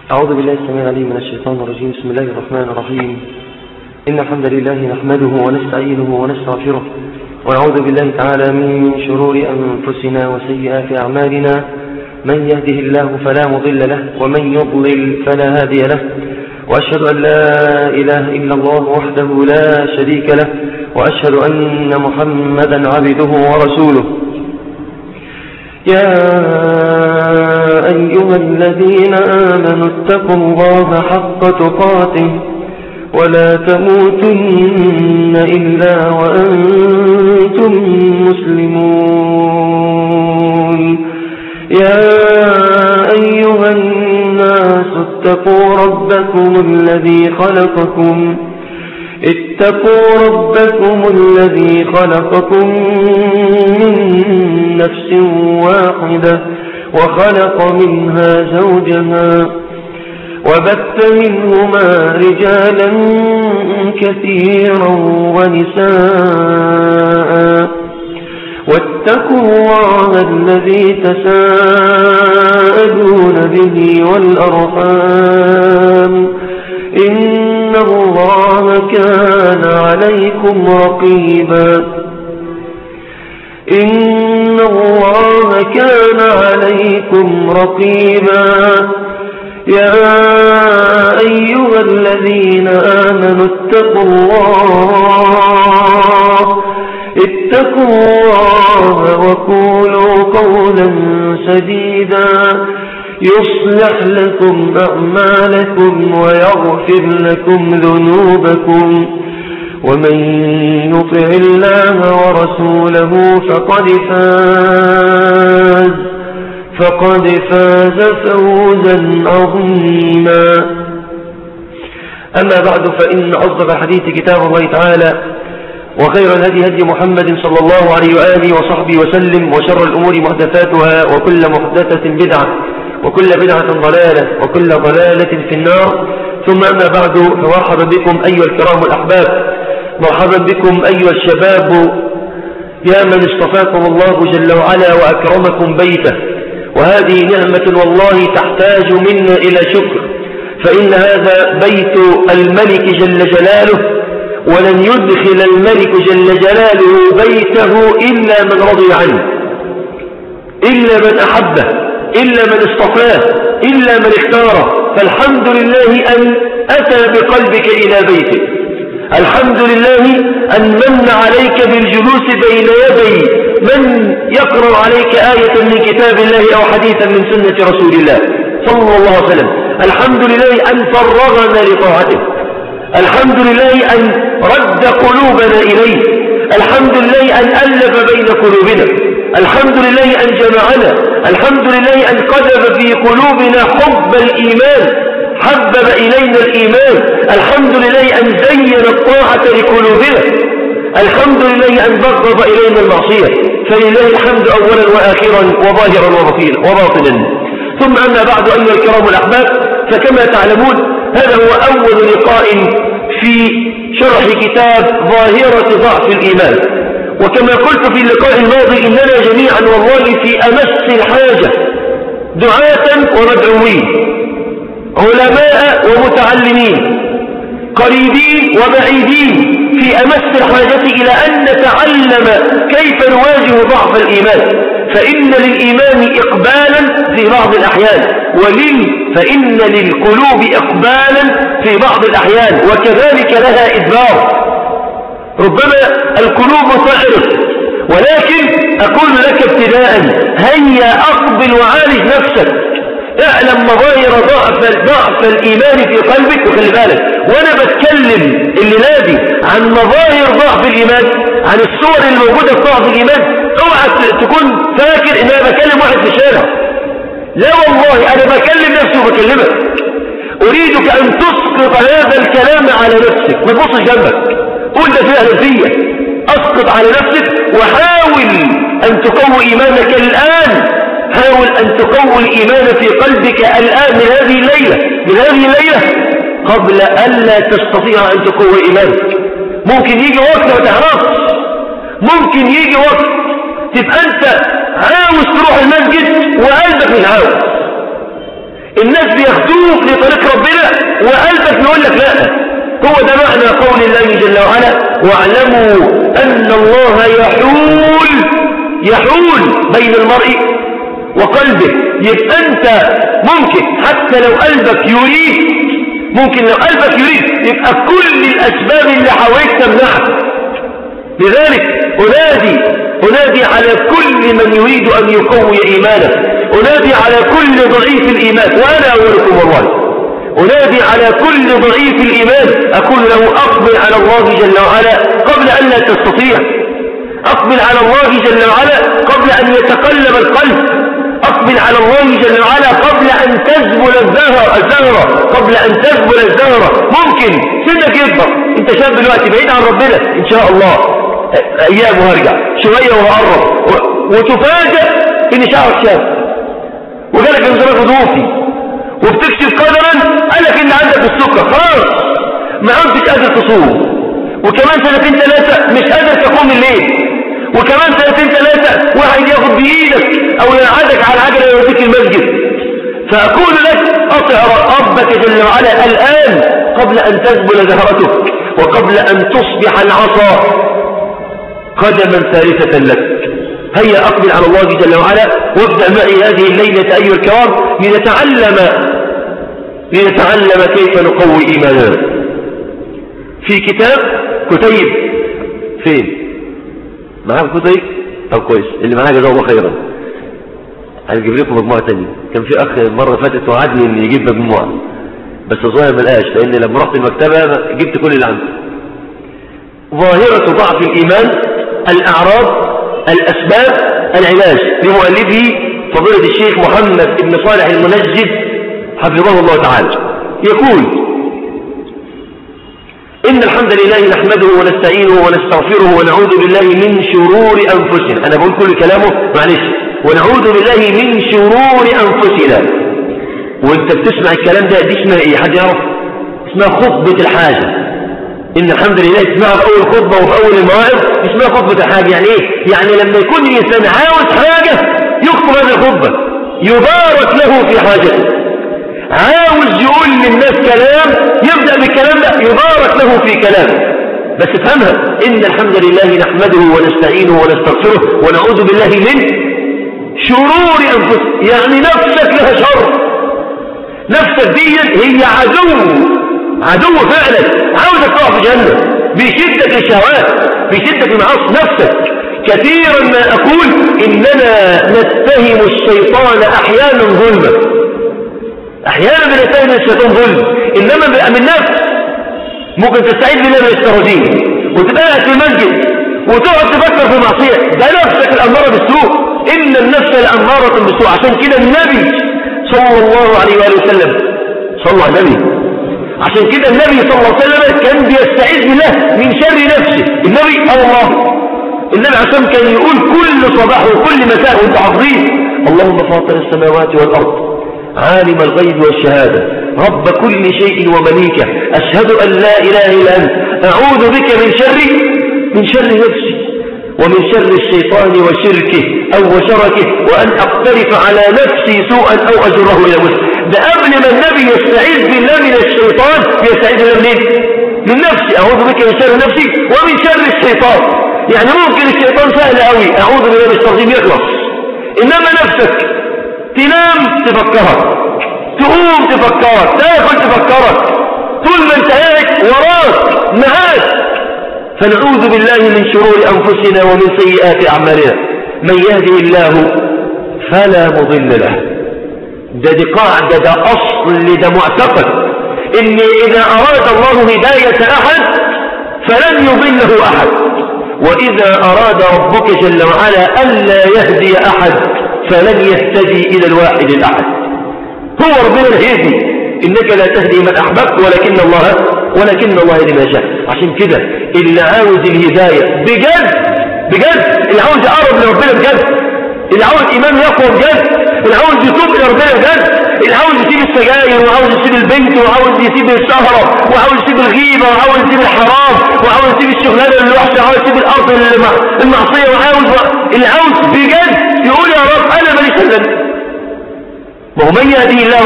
أعوذ بالله السميع العليم من الشيطان الرجيم. بسم الله الرحمن الرحيم. إن الحمد لله نحمده ونستعينه ونستغفره ونعوذ بالله تعالى من شرور أنفسنا وسيئات أعمالنا. من يهده الله فلا مضل له ومن يضلل فلا هادي له، وأشهد أن لا إله إلا الله وحده لا شريك له، وأشهد أن محمدا عبده ورسوله. يا أيها الذين آمنوا اتقوا الله حق تقاته ولا تموتن إلا وأنتم مسلمون. يا أيها الناس اتقوا ربكم الذي خلقكم من نفس واحدة وخلق منها زوجها وبث منهما رجالا كثيرا ونساء، واتقوا الله الذي تساءلون به والأرحام، إن الله كان عليكم رقيبا. يا أيها الذين آمنوا اتقوا الله وقولوا قولا سديدا يصلح لكم أعمالكم ويغفر لكم ذنوبكم، ومن يطع الله ورسوله فقد فاز فوزا عظيما. أما بعد، فإن أصدق الحديث كتاب الله تعالى، وخير الهدي هدي محمد صلى الله عليه وآله وصحبه وسلم، وشر الأمور محدثاتها، وكل محدثة بدعة، وكل بدعة ضلالة، وكل ضلالة في النار. ثم أما بعد، فمرحبا بكم أيها الكرام الأحباب، مرحبا بكم أيها الشباب، يا من اصطفاكم الله جل وعلا وأكرمكم بيته، وهذه نعمة والله تحتاج منا إلى شكر، فإن هذا بيت الملك جل جلاله، ولن يدخل الملك جل جلاله بيته إلا من رضي عنه، إلا من أحبه، إلا من اصطفاه، إلا من اختاره. فالحمد لله أن أتى بقلبك إلى بيته، الحمد لله أن من عليك بالجلوس بين يدي من يقرأ عليك آية من كتاب الله أو حديثا من سنة رسول الله صلى الله عليه وسلم. الحمد لله أن فرغنا لطاعته، الحمد لله أن رد قلوبنا إليه، الحمد لله أن ألف بين قلوبنا، الحمد لله أن جمعنا، الحمد لله أن قذف في قلوبنا حب الإيمان، حبب إلينا الإيمان، الحمد لله أن زين الطاعة لقلوبنا، الحمد لله أن بغض إلينا المعصية. فلله الحمد أولا وآخرا وظاهرا وباطنا. ثم أما بعد، أيها الكرام الأحباب، فكما تعلمون هذا هو أول لقاء في شرح كتاب ظاهرة ضعف الإيمان. وكما قلت في اللقاء الماضي، إننا جميعا والله في أمس الحاجة، دعاة ومدعوين، علماء ومتعلمين، قريبين وبعيدين، في أمس الحاجة إلى أن نتعلم كيف نواجه ضعف الإيمان. فإن للإيمان إقبالا في بعض الأحيان، فإن للقلوب إقبالا في بعض الأحيان، وكذلك لها إدبار. ربما القلوب تعرف، ولكن أقول لك ابتداء، هيا أقبل وعالج نفسك، اعلم مظاهر ضعف الإيمان في قلبك. وخلي بالك، وأنا بتكلم الليلة دي عن مظاهر ضعف الإيمان، عن الصور الموجودة في ضعف الإيمان، اوعى تكون فاكر إن أنا بكلم واحد في الشارع. لا والله، أنا بكلم نفسي وبكلمك. أريدك أن تسقط هذا الكلام على نفسك، ما تبصش جنبك، قول ده فيها نفسية. أسقط على نفسك وحاول أن تقوي إيمانك الآن، حاول أن تقوي الإيمان في قلبك الآن، من هذه الليلة قبل ألا تستطيع أن تقوي إيمانك. ممكن يجي وقت ما تعرفش، ممكن يجي وقت تبقى أنت عاوز تروح المسجد وقلبك مش عاوز. الناس بياخدوك ربنا وقلبك يقول لك لا. هو ده معنى قول الله جل وعلا واعلموا أن الله يحول بين المرء وقلبه. يبقى أنت ممكن حتى لو قلبك يريد، يبقى كل الأسباب اللي حواليك تمنعك. لذلك أنادي على كل من يريد أن يقوي إيمانه، أنادي على كل ضعيف الإيمان، وأنا أولكم والله، أنادي على كل ضعيف الإيمان أقول له أقبل على الله جل وعلا قبل أن لا تستطيع، أقبل على الله جل وعلا قبل أن يتقلب القلب، أقبل على الله جل وعلا قبل أن تزبل الزهرة، ممكن سنك يكبر، أنت شاب دلوقتي بعيد عن ربنا إن شاء الله، أيام وهرجع شوية وهقرب وتفاجأ إن شعرك شاب وجالك انزلاق ضوفي وبتكشف قدرا قالك إن عندك السكر، خلاص ما عدتش قادر تصوم، وكمان 2-3 مش قادر تقوم الليل، وكمان 2-3 واحد ياخد بإيدك أو يقعدك على العجلة ويوديك المسجد. فأقول لك أطع ربك جل وعلا الآن قبل أن تزبل زهرتك، وقبل أن تصبح العصا قدما ثالثة لك. هيا أقبل على الله جل وعلا وابدأ معي هذه الليلة أيها الكرام لنتعلم كيف نقوي إيماننا. في كتاب كتيب فين؟ معاك كتيب؟ طب كويس، اللي معاك جزاه الله خيرا. هنجيب لكم مجموعة تانية. كان في أخ مرة فاتت وعدني إن يجيب مجموعة، بس الظاهر ملقاش، لأن لما رحت المكتبة جبت كل اللي عندي. ظاهرة ضعف الإيمان، الأعراض، الأسباب، العلاج، لمؤلفه فضيلة الشيخ محمد بن صالح المنجد حفظه الله تعالى. يقول: إن الحمد لله نحمده ونستعينه ونستغفره ونعوذ بالله من شرور أنفسنا. أنا بقول كل كلامه معلش. ونعوذ بالله من شرور أنفسنا. وانت بتسمع الكلام ده دي اسمها ايه؟ حد يعرف؟ اسمها خطبة الحاجة. إن الحمد لله اسمها في أول خطبة وفي أول المواعظ اسمها خطبة الحاجة. يعني ايه؟ يعني لما يكون الإنسان عاوز حاجة يخطب هذه الخطبة يبارك له في حاجته. عاوز يقول للناس كلام يبدأ بالكلام ده يبارك له في كلامه. بس افهمها: إن الحمد لله نحمده ونستعينه ونستغفره ونعوذ بالله من شرور أنفسنا. يعني نفسك لها شر، نفسك دي هي عدو فعلا، عاوزك تقع في جهنم، بيشدك الشهوات، بيشدك المعاصي. نفسك كثيرا ما أقول إننا نتهم الشيطان أحيانا ظلما، أحيانا بنتهم الشيطان ظلم، إنما بقى من نفس. ممكن تستعيد بالله من الشهوات وتبقى قاعد في المسجد وتقعد تفكر في معصية، ده نفسك الأمارة بالسوء. إن النفس الأمارة بالسوء. عشان كده النبي صلى الله عليه وآله وسلم صلى على النبي، عشان كده النبي صلى الله عليه وسلم كان بيستعيذ بالله من شر نفسه. النبي عشان كان يقول كل صباح وكل مساء وانت حافظين: اللهم فاطر السماوات والأرض عالم الغيب والشهادة رب كل شيء ومليكه أشهد أن لا إله إلا أنت أعوذ بك من شر نفسي ومن شر الشيطان وشركه أو وشركه وأن أقترف على نفسي سوءا أو أجره إلى مسلم. ده قبل ما النبي يستعيذ بالله من الشيطان يستعيذ بالله منين؟ من نفسي. أعوذ بك من شر نفسي ومن شر الشيطان. يعني ممكن الشيطان سهل قوي أعوذ بالله من الشيطان يخلص، إنما نفسك تنام تفكرك، تقوم تفكرك، تاكل تفكرك، طول ما انت قاعد وراك معاك. فنعوذ بالله من شرور أنفسنا ومن سيئات أعمالنا. من يهدي الله فلا مضل له. دي قاعدة، ده أصل، ده معتقد، إن إذا أراد الله هداية أحد فلن يضله أحد، وإذا أراد ربك جل وعلا ألا يهدي أحد فلن يهتدي إلى الواحد الأحد. هو ربنا الهدي، إنك لا تهدي من أحببت ولكن الله يهدي من يشاء. عشان كده اللي عاوز الهداية بجد، اللي عاوز يقرب لربنا بجد، اللي عاوز إيمان يقوى بجد، اللي عاوز يتوب إلى ربنا بجد، اللي عاوز يسيب السجاير وعاوز يسيب البنت وعاوز يسيب السهرة وعاوز يسيب الغيبة وعاوز يسيب الحرام وعاوز يسيب الشغلانة الوحشة وعاوز يسيب الأرض المعصية اللي عاوز بجد يقول: يا رب أنا ماليش إلا أنت. ومن يهدي الله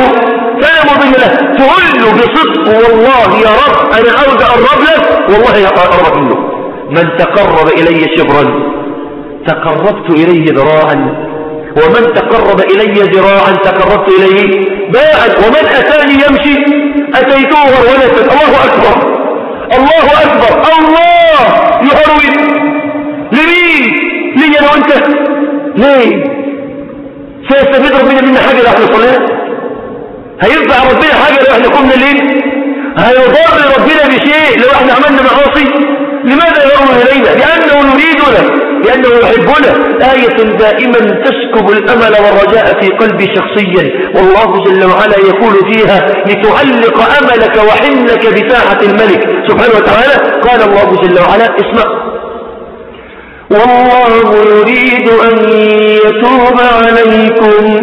فلا مضل له. تقول له بصدق والله يا رب أنا عاوز أقرب لك، والله أقرب منه. من تقرب إلي شبرا تقربت إليه ذراعا، ومن تقرب إلي ذراعا تقربت إليه باعا، ومن أتاني يمشي أتيته هرولة. الله أكبر الله أكبر. الله يهرول لمين؟ لي أنا وأنت؟ ليه؟ سيستفيد ربنا منا حاجة لو احنا صلينا؟ هينفع ربنا حاجة لو احنا قمنا الليل؟ هيضر ربنا بشيء لو احنا عملنا معاصي؟ لماذا يرون إلينا؟ لأنه يريدنا، لأنه يحبنا. آية دائما تسكب الأمل والرجاء في قلبي شخصيا، والله جل وعلا يقول فيها لتعلق أملك وحنك بساحة الملك سبحانه وتعالى. قال الله جل وعلا اسمع: والله يريد أن يتوب عليكم،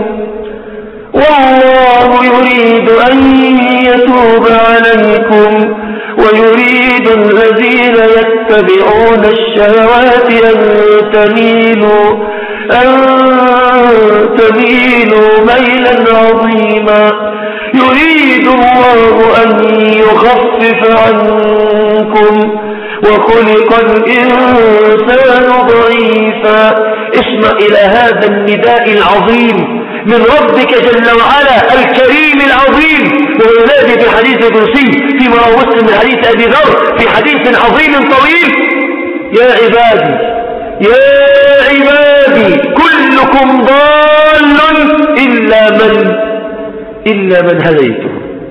والله يريد أن يتوب عليكم ويريد الذين يتبعون الشهوات أن تميلوا ميلا عظيما. يريد الله أن يخفف عنكم وخلق الإنسان ضعيفا. اسمع إلى هذا النداء العظيم من ربك جل وعلا الكريم العظيم، وينادي في حديث القدسي فيما رواه مسلم من حديث أبي ذر في حديث عظيم طويل: يا عبادي يا عبادي كلكم ضال إلا من هديته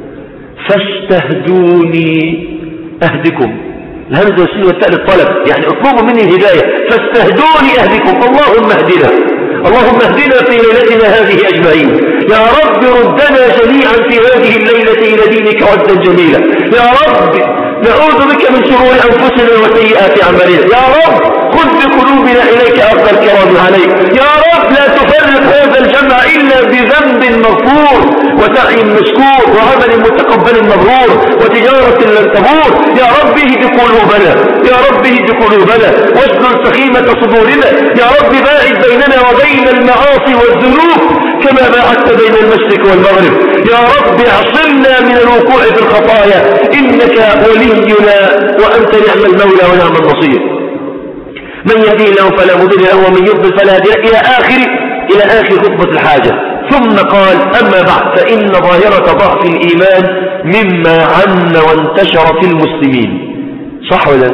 فاستهدوني أهدكم. الهمزة والسين والتاء للطلب، يعني اطلبوا مني الهداية، فاستهدوني أهدكم. اللهم اهدنا، اللهم اهدنا في ليلتنا هذه أجمعين. يا رب ردنا جميعا في هذه الليلة إلى دينك ردا جميلا. يا رب نعوذ بك من شرور أنفسنا وسيئات أعمالنا. يا رب خذ بقلوبنا إليك أفضل الكرام عليك. يا رب لا تفرق هذا الجمع إلا بذنب مغفور وسعي مشكور وعمل متقبل مبرور وتجارة لن تبور. يا رب اهد قلوبنا، يا رب اهد قلوبنا واسلل سخيمة صدورنا. يا رب باعد بيننا وبين المعاصي والذنوب كما باعدت بين المشرق والمغرب. يا رب اعصمنا من الوقوع في الخطايا إنك ولينا وأنت نعم المولى ونعم النصير. من يهدي الله فلا مضل له ومن يضلل فلا هادي له إلى آخر خطبة الحاجة. ثم قال: أما بعد فإن ظاهرة ضعف الإيمان مما عم وانتشر في المسلمين. صح ولا؟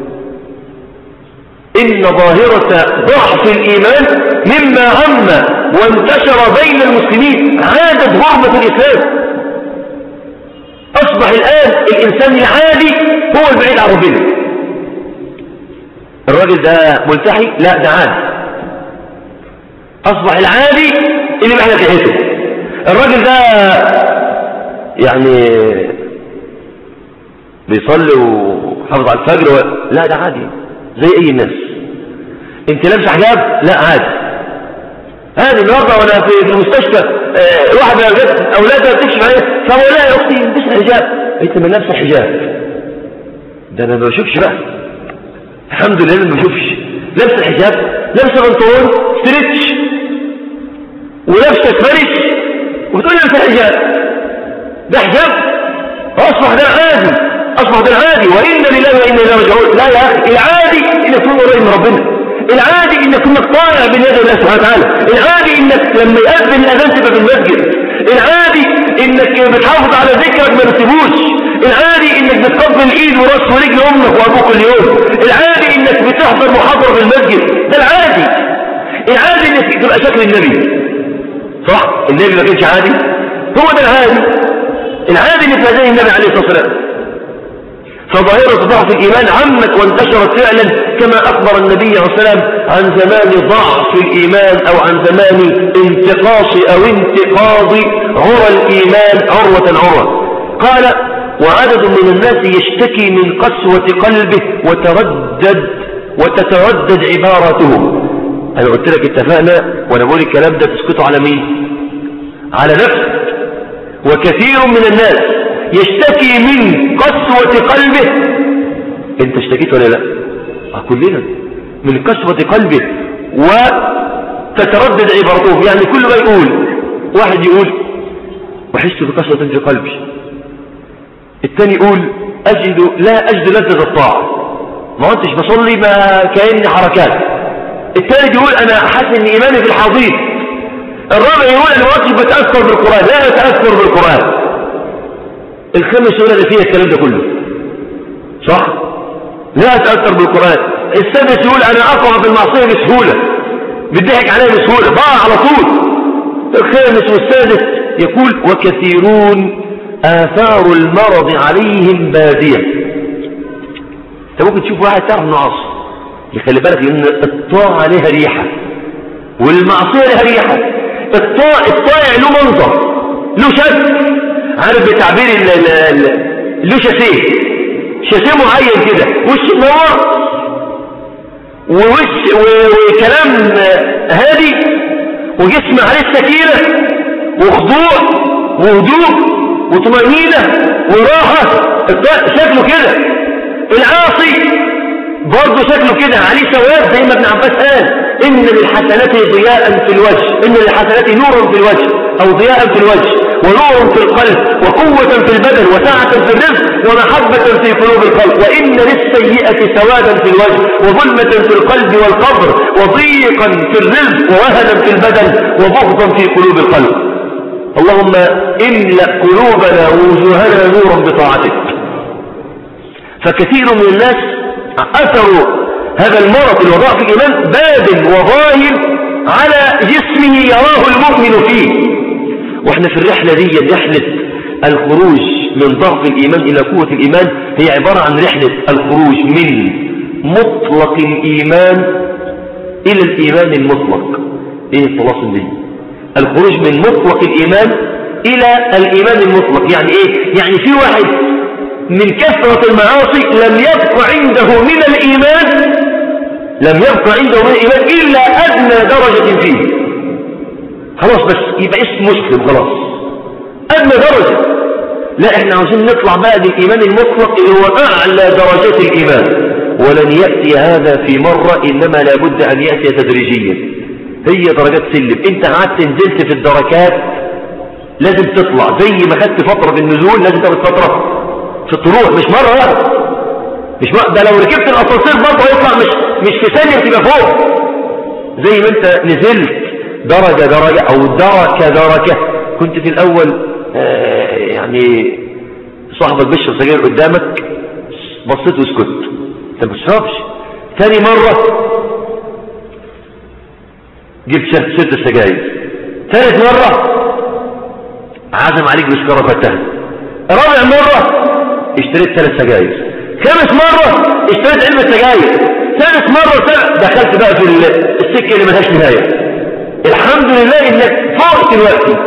إن ظاهرة ضعف الإيمان مما عم وانتشر بين المسلمين. عادت غربة الإسلام، أصبح الآن الإنسان العادي هو البعيد عن ربنا. الراجل ده ملتحي؟ لا، ده عادي. أصبح العادي اللي بحنا كحيته. الراجل ده يعني بيصلي وحافظ على الفجر لا، ده عادي زي أي الناس. انت لابس حجاب؟ لا، عادي. هذه النهارده وانا في المستشفى واحده اولادها بتكشف عليها، فبقول لها: يا اختي لبس الحجاب. انت من نفس الحجاب ده انا ما بشوفش بقى، الحمد لله ما بشوفش. لابسه الحجاب، لابسه بنطلون ستريتش ولابسه فرش وبتقول لي لابسه الحجاب. ده حجاب؟ اصبح ده عادي، اصبح ده العادي. وان لله وانا اليه راجعون. لا يا اخي، العادي انك تكون قريب من ربنا. العادي انك انك طالع بين يد الله سبحانه وتعالى. العادي انك لما يأذن الاذان تبقى في المسجد. العادي انك بتحافظ على ذكرك ما تسيبوش. العادي انك بتقبل ايد وراس ورجل امك وابوك كل يوم. العادي انك بتحضر محاضره في المسجد. ده العادي. العادي انك تبقى شكل النبي. صح؟ النبي ما كانش عادي؟ هو ده العادي. العادي انك زي النبي عليه الصلاه والسلام. فظاهرة ضعف الإيمان عمت وانتشرت فعلا كما أخبر النبي عليه الصلاة والسلام عن زمان ضعف الإيمان أو عن زمان انتقاص أو انتقاض عرى الإيمان عروة. قال: وعدد من الناس يشتكي من قسوة قلبه وتتردد عبارته. أنا قلت لك اتفقنا وأنا بقول الكلام ده تسكتوا على مين؟ على نفسك. وكثير من الناس يشتكي من قسوة قلبه. انت اشتكيت ولا لا؟ كلنا من قسوة قلبه وتتردد عبارته. يعني كل ما يقول واحد يقول وأحس بكسرة في قلبي. الثاني يقول لا أجد لذة الطاعة، ما كنتش بصلي ما كأني حركات. الثالث يقول أنا حاسس إن إيماني في الحضيض. الرابع يقول أنا ما كنتش بتأثر بالقرآن، لا أتأثر بالقرآن. الخامس يقول أنا فيها الكلام ده كله صح، لا أتأثر بالقرآن. السادس يقول أنا أقع في المعصية بسهولة، بيضحك عليها بسهولة، ضاع على طول. الخامس والسادس يقول وكثيرون آثار المرض عليهم بادية. انت ممكن تشوف واحد تعرف انه عاصي، يخلي بالك لان الطاعة لها ريحة والمعصية لها ريحة. الطائع له منظر، له شكل، عارف بتعبير له شاسيه معين كده، وش منور وكلام هادي وجسم عليه السكينة وخضوع وهدوء وطمأنينة وراحة. شكله كده. العاصي برضه شكله كده عليه سواد، زي ما ابن عباس قال إن للحسنات ضياء في الوجه، إن للحسنات نورا في الوجه أو ضياء في الوجه ونور في القلب وقوة في البدن وسعة في الرزق ومحبة في قلوب الخلق، وإن للسيئة سوادا في الوجه وظلمة في القلب والقبر وضيقا في الرزق ووهنا في البدن وبغضا في قلوب الخلق. اللهم املأ قلوبنا ووجوهنا نورا بطاعتك. فكثير من الناس أثروا هذا المرض الوضاع في الإيمان باد وظاهر على جسمه يراه المؤمن فيه. واحنا في الرحلة دي، رحلة الخروج من ضعف الإيمان إلى قوة الإيمان، هي عبارة عن رحلة الخروج من مطلق الإيمان إلى الإيمان المطلق. إيه الخلاصة دي؟ الخروج من مطلق الإيمان إلى الإيمان المطلق. يعني إيه؟ يعني في واحد من كثرة المعاصي لم يبق عنده من الإيمان إلا أدنى درجة فيه. خلاص بس يبقى اسم مسلم خلاص، أدنى درجة. لا احنا عاوزين نطلع بقى للإيمان المطلق اللي هو أعلى درجات الإيمان، ولن يأتي هذا في مرة، إنما لابد أن يأتي تدريجيا. هي درجات سلم، انت قعدت نزلت في الدركات لازم تطلع، زي ما خدت فترة في النزول لازم تاخد فترة في الطلوع، مش مرة واحدة. مش مرة ده، لو ركبت الأسانسير برضه هيطلع مش في ثانية تبقى فوق. زي ما انت نزلت درجة أو دركة. كنت في الأول يعني صاحبك بيشرب سجاير قدامك بصيت وسكت، انت ما بتشربش. ثاني مرة جبت 6 سجاير. ثالث مرة عزم عليك بسكرة فتها. رابع مرة اشتريت 3 سجاير. خامس مرة اشتريت علبة سجاير. ثالث مرة دخلت بقى في السكة اللي ملهاش نهاية. الحمد لله انك فوقت الوقت.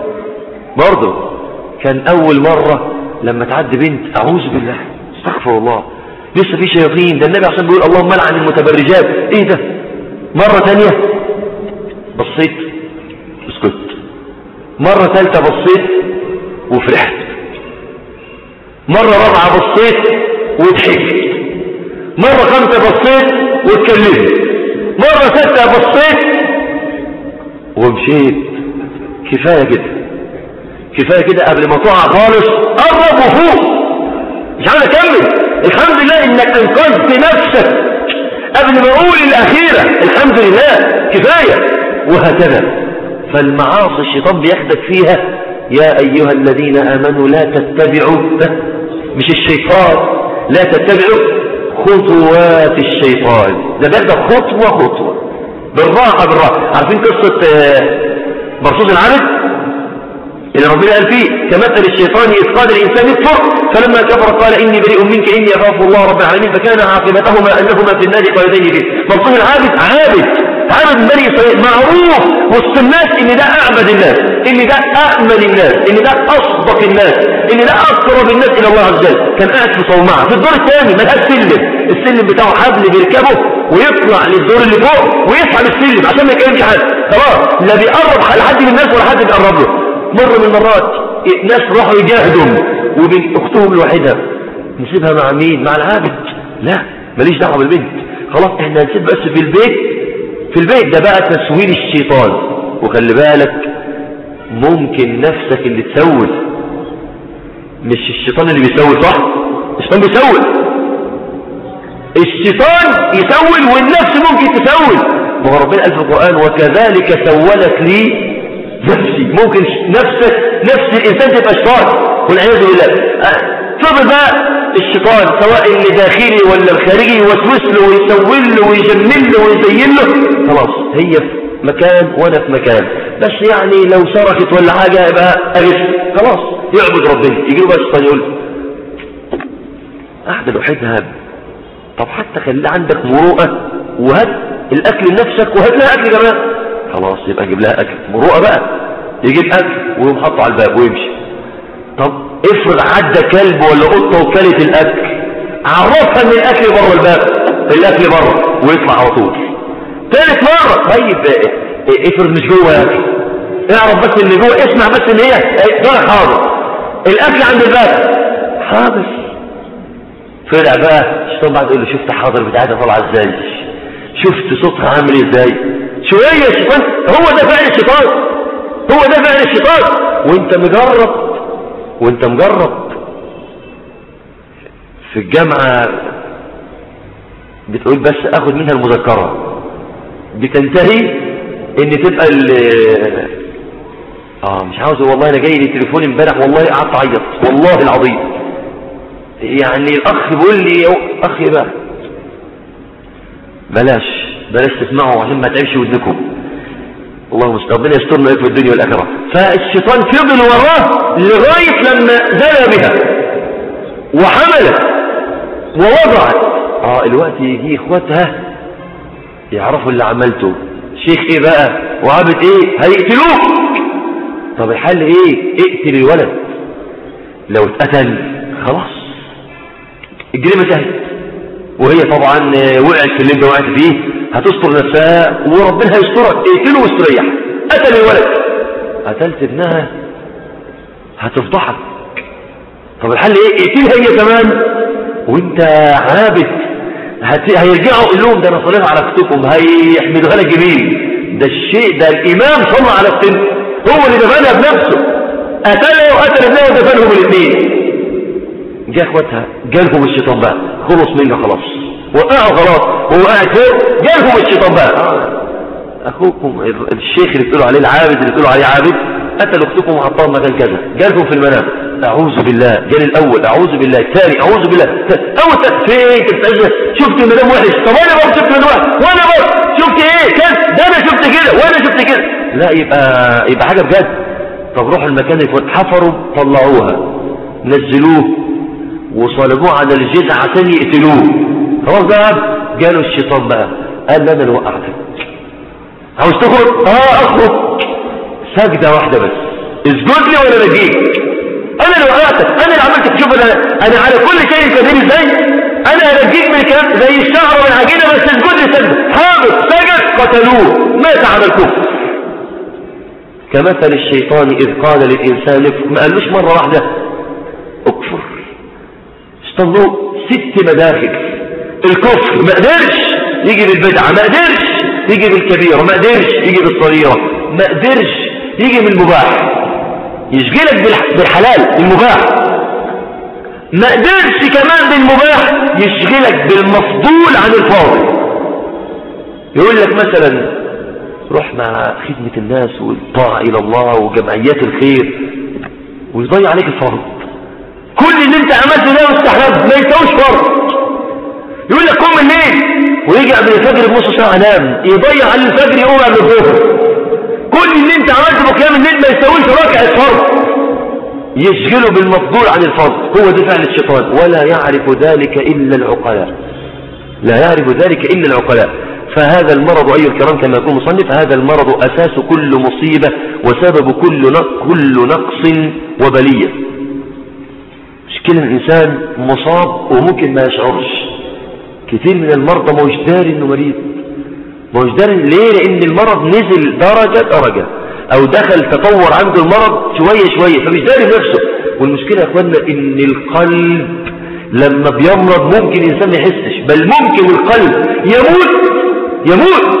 برضه كان اول مرة لما تعدي بنت، اعوذ بالله استغفر الله، لسه في شياطين، ده النبي عشان بيقول اللهم لعن المتبرجات. ايه ده؟ مرة تانية بصيت وسكت. مرة ثالثة بصيت وفرحت. مرة رابعة بصيت وضحكت. مرة خامسة بصيت واتكلمت. مرة 6 بصيت ومشيت. كفاية كده قبل ما تقع خالص، قرب وفوق، مش عاوز اكمل. الحمد لله انك انقذت نفسك قبل ما اقول الاخيرة، الحمد لله كفاية. وهكذا فالمعاصي الشيطان بياخدك فيها. يا ايها الذين امنوا لا تتبعوا، مش الشيطان، لا تتبعوا خطوات الشيطان، ده بياخدك خطوة بالراحة. عارفين قصة برصوص العبد اللي ربنا قال فيه كمثل الشيطان إذ قال الإنسان اكفر فلما كفر قال إني بريء منك إني أخاف الله رب العالمين فكان عاقبتهما أنهما في النار خالدين فيه. برصوص العابد عابد بني إسرائيل، معروف وسط الناس إن ده أعبد الناس، إن ده أأمن الناس، إن ده أصدق الناس، إن ده أقرب الناس إلى الله عز وجل. كان قاعد في صومعة في الدور الثاني، ملهاش السلم بتاعه حبل بيركبه ويطلع للدور اللي فوق ويسحب السلم عشان ما يكلمش حد. خلاص لا بيقرب حد من الناس ولا حد بيقرب له. مرة من المرات ناس راحوا يجاهدوا وبين اختهم الوحيدة، نسيبها مع مين؟ مع العابد. لا ماليش دعوه بالبنت، خلاص احنا هنسيب بس في البيت ده بقى تسويل الشيطان. وخلي بالك ممكن نفسك اللي تسول، مش الشيطان اللي بيسول. صح؟ الشيطان بيسول، الشيطان يسول والنفس ممكن تسول. ما هو ربنا قال في القرآن وكذلك سولت لي نفسي. ممكن نفس الإنسان تبقى شيطان والعياذ بالله. فضل بقى الشيطان سواء اللي داخلي ولا الخارجي يوسوس له ويسول له ويجمل له ويزين له. خلاص هي في مكان وانا في مكان، بس يعني لو صرخت ولا حاجة يبقى أغش. خلاص يعبد ربنا. يجي له بقى الشيطان يقول أحد الوحيدها. طب حتى خلي عندك مروءة وهات الأكل لنفسك وهات لها أكل كمان. خلاص يبقى جيب لها أكل. مروءة بقى، يجيب أكل ويقوم حطه على الباب ويمشي. طب افرض عدى كلب ولا قطة وكلت الأكل، عرفها ان الأكل بره الباب، الأكل بره، ويطلع على طول. ثالث مرة طيب افرض مش جوه يا أكل، اعرف بس ان جوه، اسمع بس ان هي طلع حاضر الأكل عند الباب حاضر. طلع بقى الشيطان بعد يقول له شفت حاضر بتاعتها طالعه ازاي، شفت صوتها عامل ازاي. شويه الشيطان، هو ده فعل الشيطان، هو ده فعل الشيطان. وانت مجرب في الجامعه بتقول بس اخد منها المذكره، بتنتهي ان تبقى مش عاوز. والله انا جاي لي تليفون امبارح والله قعدت اعيط والله العظيم. يعني الاخ بيقول لي اخي بقى بلاش تسمعوا عشان ما تعيش ودنكم. الله مستعان، ربنا يسترنا في الدنيا والاخره. فالشيطان فضل وراه لغايه لما زنى بها وحملت ووضعت. الوقت يجي اخواتها يعرفوا اللي عملته. شيخ ايه بقى وعابد ايه، هيقتلوك. طب الحل ايه؟ اقتل الولد. لو اتقتل خلاص الجريمة انتهت، وهي طبعا وقعت في اللي انت وقعت فيه، هتستر نفسها وربنا هيسترك. اقتله واستريح. قتل الولد، قتلت ابنها هتفضحك. طب الحل ايه؟ اقتلها هي كمان وانت عابد. هيرجعوا يقول لهم ده انا صليت على اختكم، هيحمدوها لك جميل. ده الشيء ده الامام صلى على اختنا، هو اللي دفنها بنفسه، قتلها وقتل ابنها ودفنهم الاثنين. جاء اخواتها جالهم الشيطان بقى، خلص منه خلاص، وقعوا خلاص وهو قاعد فوق. جالهم الشيطان بقى، اخوكم الشيخ اللي بتقولوا عليه العابد، اللي بتقولوا عليه عابد، قتل اختكم وحطها مكان كذا. جالكم في المنام، اعوذ بالله. جال الاول اعوذ بالله، الثاني اعوذ بالله، اول فين تستعجل؟ شفت المنام وحش. طب انا برضه شفت المنام وحش، وانا برضه شفت ايه كذا، ده انا شفت كده وانا شفت كده. لا يبقى حاجه بجد. طب روحوا المكان اللي حفروا، طلعوها، نزلوه وصلبوه على الجذع عشان يقتلوه. خلاص بقى جاله الشيطان بقى، قال له انا اللي وقعتك، عاوز تخرج؟ اخرج. سجدة واحدة بس، اسجد لي وانا نجيك. انا اللي وقعتك، انا اللي عملتك. شوف انا على كل شيء قدير ازاي. انا انجيك من الكلام زي الشعر من عجينة، بس اسجد لي سجدة. حاضر سجد، قتلوه، مات على الكفر. كمثل الشيطان اذ قال للانسان اكفر، ما قالوش مرة واحدة اكفر، استنظروا 6 مداخل. الكفر ما قدرش يجي بالبدعة، ما قدرش يجي بالكبيرة، ما قدرش يجي بالصغيرة، ما قدرش يجي بالمباح، يشغلك بالحلال المباح. ما قدرش كمان بالمباح يشغلك بالمفضول عن الفاضل. يقول لك مثلا روح مع خدمة الناس والطاعة إلى الله وجمعيات الخير، ويضيع عليك الفرض. كل اللي انت عملته ده مستحب، ما يساويش فرض. يقول لك قوم الليل، ويجي قبل الفجر بنص ساعة نام، يضيع على الفجر يقوم قبل الظهر. كل اللي انت عملته بقيام الليل ما يساويش ركعة فرض، يشغله بالمفضول عن الفرض. هو ده فعل الشيطان، ولا يعرف ذلك إلا العقلاء، لا يعرف ذلك إلا العقلاء. فهذا المرض أيها الكرام كما يقول مصنف، هذا المرض أساس كل مصيبة وسبب كل نقص وبلية. مشكلة الإنسان مصاب وممكن ما يشعرش. كثير من المرضى ما هوش داري إنه مريض، ما هوش داري. ليه؟ لأن المرض نزل درجة أو دخل تطور عنده المرض شوية، فمش داري نفسه. والمشكلة يا أخوانا إن القلب لما بيمرض ممكن الإنسان ما يحسش، بل ممكن القلب يموت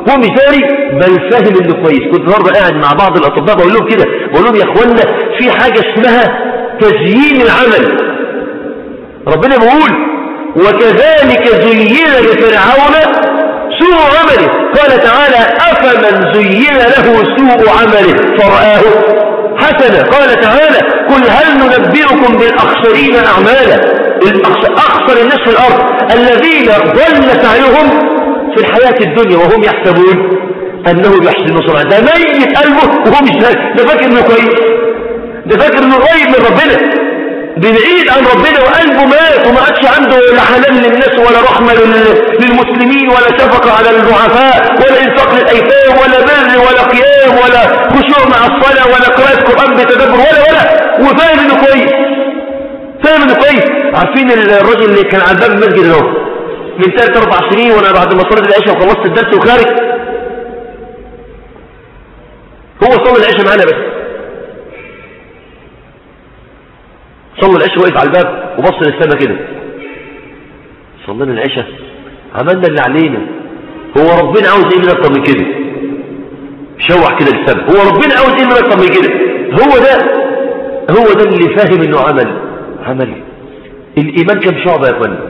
هو مش داري بل فاهم انه كويس. كنت النهارده قاعد مع بعض الاطباء بقول لهم كده، بقول لهم يا اخوانا في حاجه اسمها تزيين العمل. ربنا بيقول وكذلك زين لفرعون سوء عمله، قال تعالى أفمن زين له سوء عمله فرآه حسنا. قال تعالى قل هل ننبئكم بالأخسرين أعمالا، أخسر الناس في الأرض الذين ضل سعيهم في الحياة الدنيا وهم يحسبون أنه يحسن صنعا. ده ميت قلبه وهو مش ده فاكر إنه كويس، ده فاكر إنه قريب من ربنا، بعيد عن ربنا وقلبه مات وما عادش عنده لا حنان للناس ولا رحمة للمسلمين ولا شفقة على الضعفاء ولا إنفاق للأيتام ولا بر ولا قيام ولا خشوع مع الصلاة ولا قراءة قرآن بتدبر ولا وفاهم إنه كويس، فاهم إنه كويس. عارفين الرجل اللي كان على باب المسجد ده من 3-4 سنين وأنا بعد ما صليت العشاء وخلصت الدرس وخارج، هو صلى العشاء معانا بس صلى العشاء وقف على الباب وبص للسماء كده، صلينا العشاء عملنا اللي علينا، هو ربنا عاوز ايه من اكتر من كده؟ شوح كده للسماء، هو ربنا عاوز ايه من اكتر من كده؟ هو ده اللي فاهم انه عمل. الايمان كم شعبة يا اخوان؟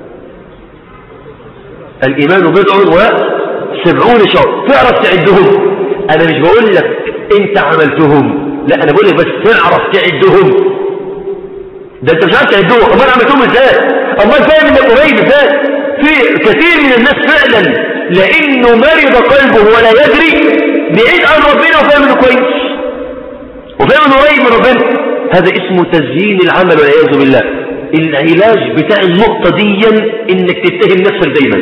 الايمان 70 شعبة، تعرف تعدهم؟ انا مش بقول لك انت عملتهم، لا انا بقول لك بس تعرف تعدهم. ده انت مش عارف تعدهم، امال عملتهم ازاي؟ امال فاهم انك قريب ازاي؟ في كثير من الناس فعلا لانه مرض قلبه ولا يدري بعيد عن ربنا وفاهم انه كويس وفاهم انه قريب من ربنا. هذا اسمه تزيين العمل والعياذ بالله. العلاج بتاع النقطه دي انك تتهم نفسك دايما،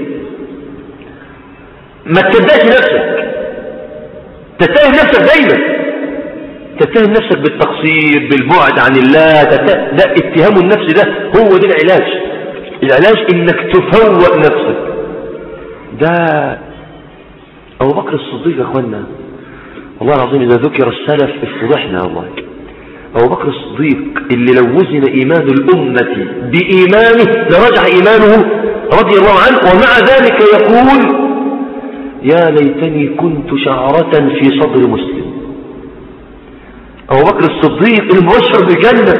ما تصدقش نفسك، تتهم نفسك دايما، تتهم نفسك بالتقصير بالبعد عن الله. ده اتهام النفس، ده هو ده العلاج انك تفوق نفسك. ده ابو بكر الصديق يا اخوانا، والله العظيم اذا ذكر السلف افتضحنا والله. ابو بكر الصديق اللي لو وزن ايمان الامه بايمانه لرجع ايمانه رضي الله عنه، ومع ذلك يقول يا ليتني كنت شعرة في صدر مسلم. أبو بكر الصديق المبشر بالجنة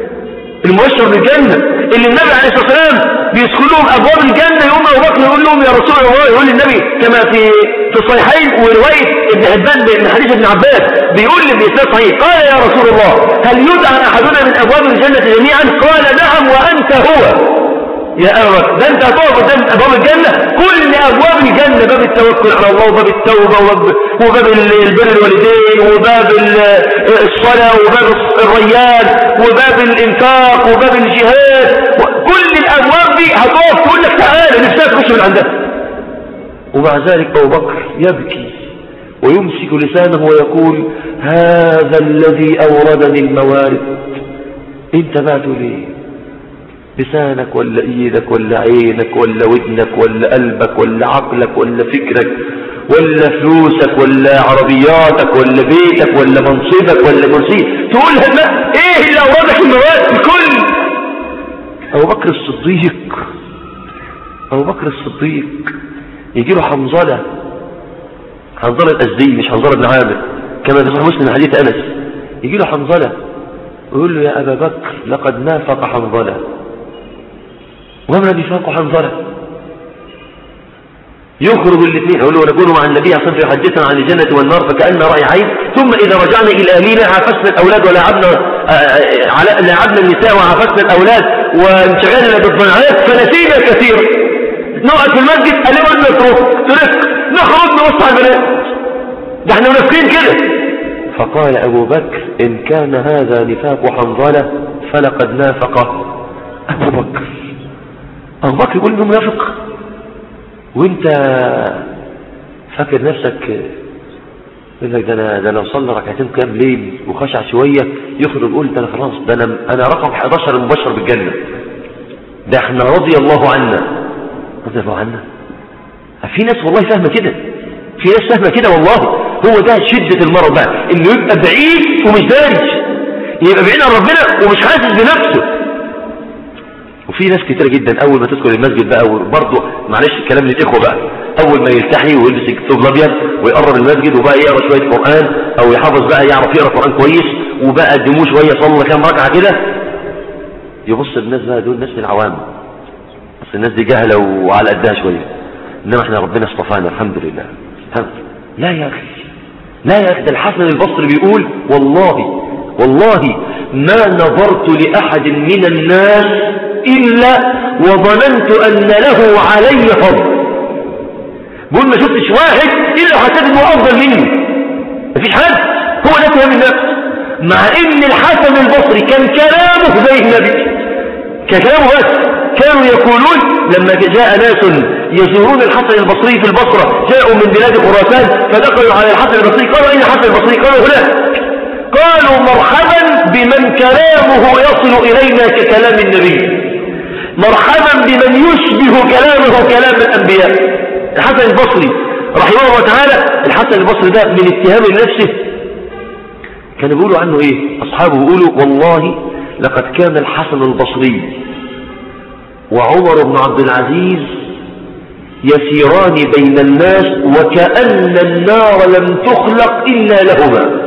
اللي النبي عليه الصلاة والسلام بيدخل لهم أبواب الجنة، يوم أبو بكر يقول لهم يا رسول الله، يقول للنبي كما في الصحيحين ورواية ابن حبان من حديث ابن عباس بيقول لي بإسناد صحيح قال يا رسول الله هل يدعى أحدنا من أبواب الجنة جميعا؟ قال نعم وأنت هو يا أبا، ده أنت هتقف قدام أبواب الجنة، كل أبواب الجنة، باب التوكل على الله وباب التوبة وباب البر الوالدين وباب الصلاة وباب الريان وباب الإنفاق وباب الجهاد، كل الأبواب دي هتقف تقول لك تعالى نفسك تخش من عندها. ومع ذلك أبو بكر يبكي ويمسك لسانه ويقول هذا الذي أوردني الموارد. أنت بعته ليه؟ لسانك ولا ايدك ولا عينك ولا ودنك ولا قلبك ولا عقلك ولا فكرك ولا فلوسك ولا عربياتك ولا بيتك ولا منصبك ولا كرسي تقول هذا ايه اللي اوردك المواد؟ الكل. ابو بكر الصديق يجي له حنظله الازدي، مش حنظله بن عامر كما في صحيح مسلم حديث انس، يجي له حنظله ويقول له يا ابا بكر لقد نافق حنظله. وما نفاق حنظله؟ يخرج الاثنين، يقول له ونكون مع النبي صلى الله عليه وسلم يحدثنا عن الجنة والنار فكأن رأي عين، ثم إذا رجعنا إلى أهلنا عافسنا الأولاد لاعبنا النساء وعافسنا الأولاد وانشغلنا بالضيعات فنسينا كثير. نقعد في المسجد قالوا لنا ترك نخرج نبص على البنات، ده احنا منافقين كده. فقال أبو بكر إن كان هذا نفاق حنظلة فلقد نافق أبو بكر. أبو بكر يقول إنه منافق وانت فاكر نفسك يقول لك ده انا وصلنا ركعتين قيام ليل وخشع شويه، يخرج يقول ده انا خلاص، ده انا رقم 11 المبشر بالجنه، ده احنا رضي الله عنا. في ناس والله فاهمه كده، في ناس فاهمه كده والله. هو ده شده المرض بقى، انه يبقى بعيد ومش دارج، يبقى بعيد عن ربنا ومش حاسس بنفسه. وفي وفي ناس كتيرة جدا أول ما تدخل المسجد بقى، وبرضه معلش الكلام للإخوة بقى، أول ما يلتحي ويلبس الثوب الأبيض ويقرب المسجد وبقى يقرأ شوية قرآن أو يحافظ بقى يعرف يقرأ قرآن كويس وبقى قدموه شوية صلى كام ركعة كده، يبص الناس بقى دول ناس العوام، بس الناس دي جهلة وعلى قدها شوية، إنما احنا ربنا اصطفانا الحمد لله. لا يا أخي، لا يا أخي، ده الحسن البصري بيقول والله ما نظرت لأحد من الناس إلا وظننت أن له علي فضل. بقول ما شفتش واحد إلا حسيت أنه أفضل مني، مفيش حد، هو ده كلام النفس. مع إن الحسن البصري كان كلامه زي النبي، كلامه بس. كانوا يقولون لما جاء ناس يزورون الحسن البصري في البصرة، جاءوا من بلاد خراسان فدخلوا على الحسن البصري، قالوا أين الحسن البصري؟ قالوا هناك. قالوا مرحبا بمن كلامه يصل إلينا ككلام النبي، مرحبا بمن يشبه كلامه كلام الأنبياء. الحسن البصري رحمه الله تعالى، الحسن البصري ده من اتهام لنفسه كانوا بيقولوا عنه ايه أصحابه؟ بيقولوا والله لقد كان الحسن البصري وعمر بن عبد العزيز يسيران بين الناس وكأن النار لم تخلق إلا لهما.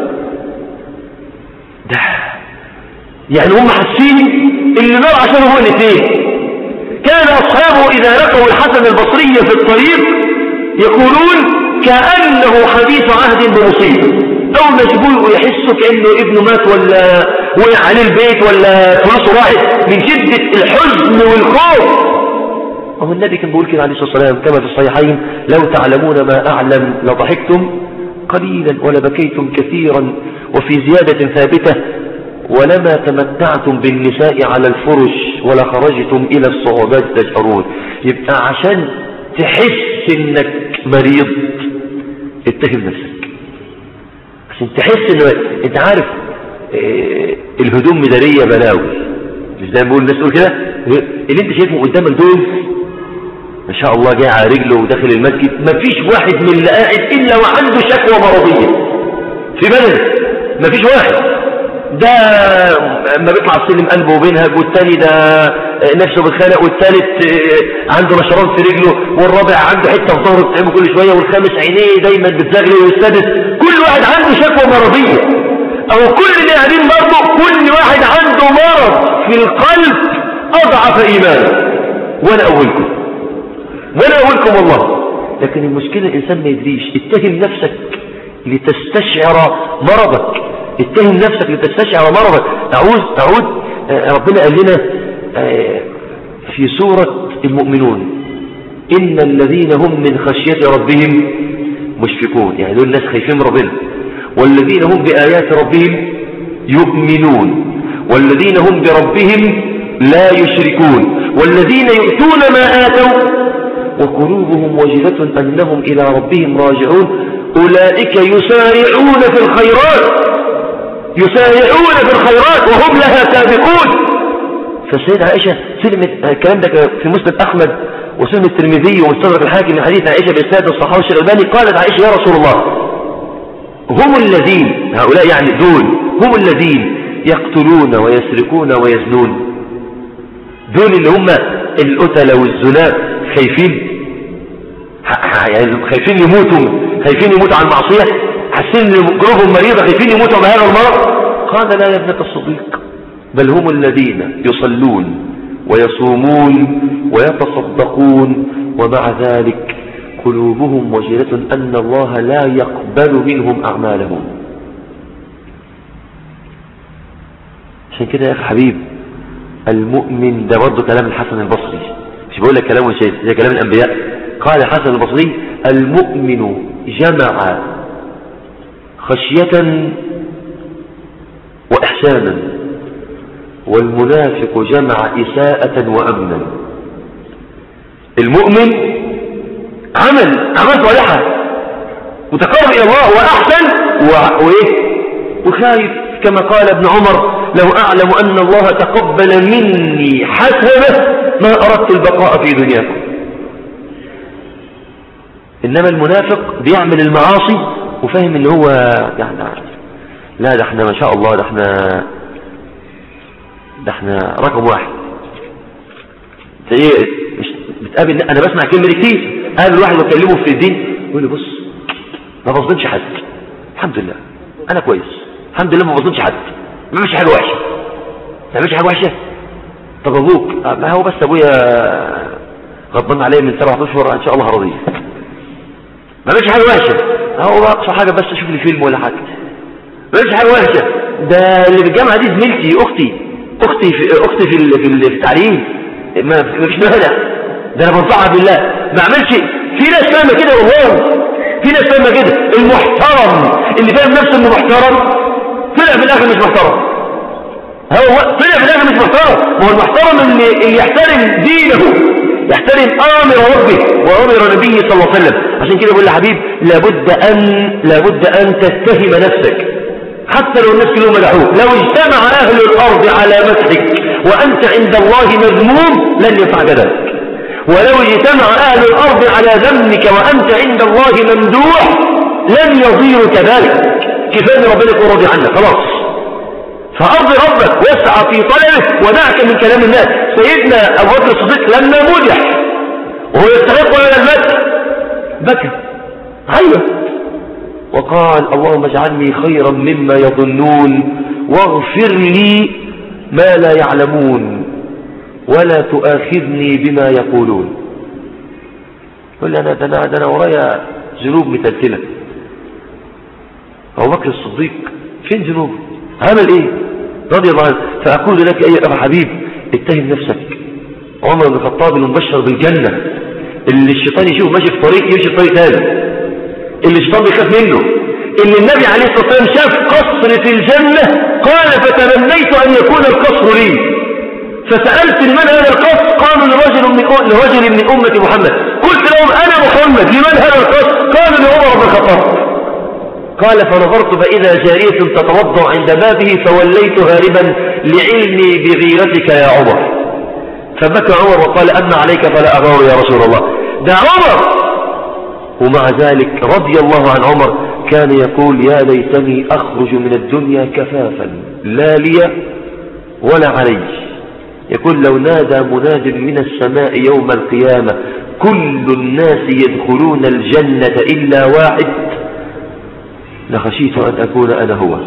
ده يعني هم حاسين ان النار عشان هو الاثنين. كان أصحابه إذا لقوا الحسن البصري في الطريق يقولون كأنه حديث عهد بمصيبة، أول ما يشوفوه يحسوا كأنه ابنه مات ولا وقع عليه البيت ولا فلوسه راحت من شدة الحزن والخوف. أهو النبي كان بيقول كده عليه الصلاة والسلام كما في الصحيحين: لو تعلمون ما أعلم لضحكتم قليلا ولبكيتم كثيرا، وفي زيادة ثابتة: ولما تمتعتم بالنساء على الفرش ولا خرجتم إلى الصعوبات تجأرون. يبقى عشان تحس انك مريض اتهم نفسك، عشان تحس ان انت عارف الهدوم مدارية بلاوي، مش زي ما بيقول الناس تقول كده، اللي انت شايفه قدامك دول ما شاء الله جاي على رجله وداخل المسجد، ما فيش واحد من اللي قاعد الا وعنده شكوى مرضية في بلد، ما فيش واحد. ده ما بيطلع السلم قلبه وبينهج، والتاني ده نفسه بتخانق، والتالت عنده نشران في رجله، والرابع عنده حته في ظهره بتعبه كل شويه، والخامس عينيه دايما بتزغلل، والسادس كل واحد عنده شكوى مرضيه، او كل اللي قاعدين برضه كل واحد عنده مرض في القلب اضعف ايمانا. وانا اولكم والله. لكن المشكله الانسان ما يدريش، اتهم نفسك لتستشعر مرضك، اتهم نفسك لتستشعر مرضك. أعود ربنا قال لنا في سورة المؤمنون: إن الذين هم من خشية ربهم مشفقون، يعني دول ناس خايفين ربنا، والذين هم بآيات ربهم يؤمنون، والذين هم بربهم لا يشركون، والذين يؤتون ما آتوا وقلوبهم وجلة أنهم إلى ربهم راجعون أولئك يسارعون في الخيرات وهم لها سابقون. فالسيدة عائشة سلمت الكلام ده في مسند أحمد وسلم الترمذي ومستدرك الحاكم من حديث عائشة بإسناد الصحابي الشيخ الألباني، قالت عائشة: يا رسول الله، هم الذين، هؤلاء يعني دول، هم الذين يقتلون ويسرقون ويزنون، دول اللي هم القتلة والزناة، خايفين يموتوا على المعصية، حاسين ان قلوبهم مريضة، خايفين يموتوا بهذا المرض. قال: لا يا ابنة الصديق، بل هم الذين يصلون ويصومون ويتصدقون ومع ذلك قلوبهم وجلة أن الله لا يقبل منهم أعمالهم. عشان كده يا أخي حبيب، المؤمن ده برضه كلام الحسن البصري، مش بقول لك كلامه زي كلام الأنبياء. قال الحسن البصري: المؤمن جمع خشية وإحسانا، والمنافق جمع إساءة وأمنا. المؤمن عمل صالحة وتقرب إلى الله وأحسن وخايف، كما قال ابن عمر: لو أعلم أن الله تقبل مني حسنة ما أردت البقاء في دنياكم. إنما المنافق بيعمل المعاصي وفاهم ان هو يعني لا، ده احنا ما شاء الله، ده احنا رقم واحد. مش بتقابل، انا بسمع كلمه كتير، قابل واحد بكلمه في الدين يقول لي بص ما بظلمش حد، الحمد لله انا كويس، الحمد لله ما بظلمش حد، ما بعملش حاجه وحشه، ما بعملش حاجه وحشه. طب ابوك ما هو بس ابويا غضبان عليا من 7 اشهر، ان شاء الله هرضيه. ما بعملش حاجه وحشه، هو اقصى حاجه بس اشوف لي فيلم ولا حاجه. ما بعملش حاجه وحشه. ده اللي في الجامعه دي زميلتي، اختي في التعليم، ما فيش مانع، ده انا بنصحها بالله. ما اعملش. في ناس فاهمه كده والله، في ناس فاهمه كده. المحترم اللي فاهم نفسه انه محترم طلع في الاخر مش محترم. هو طلع في الاخر مش محترم. ما هو المحترم اللي يحترم دينه، يحترم امر ربه وامر نبيه صلى الله عليه وسلم. عشان كده بقول لحبيب لابد ان تتهم نفسك حتى لو الناس كلهم مدحوك. لو اجتمع اهل الارض على مدحك وانت عند الله مذموم لن ينفعك ذلك، ولو اجتمع اهل الارض على ذمك وانت عند الله ممدوح لن يضيرك ذلك. كفايه ربنا يكون راضي عنك خلاص. فارض ربك واسعى في طلبه ودعك من كلام الناس. سيدنا ابو بكر الصديق لما مدح وهو يستحق على المدح بكى عيط وقال اللهم اجعلني خيرا مما يظنون واغفر لي ما لا يعلمون ولا تؤاخذني بما يقولون. يقول لي أنا ورايا ذنوب متلتلة. أبو بكر الصديق فين ذنوب؟ عمل إيه؟ رضي الله عنه. فأقول لك أيها أبا حبيب اتهم نفسك. عمر بن الخطاب المبشر بالجنة اللي الشيطان يشوف ماشي في طريق يمشي في طريق ثاني، اللي الشيطان بيخاف منه، اللي النبي عليه الصلاة والسلام شاف قصر في الجنة قال فتمنيت أن يكون القصر لي، فسألت لمن هذا القصر؟ قالوا لرجل من أمة محمد. قلت لهم أنا محمد، لمن هذا القصر؟ قالوا لعمر بن الخطاب. قال فنظرت فإذا جارية تتوضأ عند بابه فوليت هاربا لعلمي بغيرتك يا عمر. فبكى عمر وقال أما عليك فلا أغار يا رسول الله. ده عمر. ومع ذلك رضي الله عن عمر كان يقول يا ليتني أخرج من الدنيا كفافا لا لي ولا علي. يقول لو نادى مناد من السماء يوم القيامة كل الناس يدخلون الجنة إلا واحد لخشيت أن أكون أنا هو.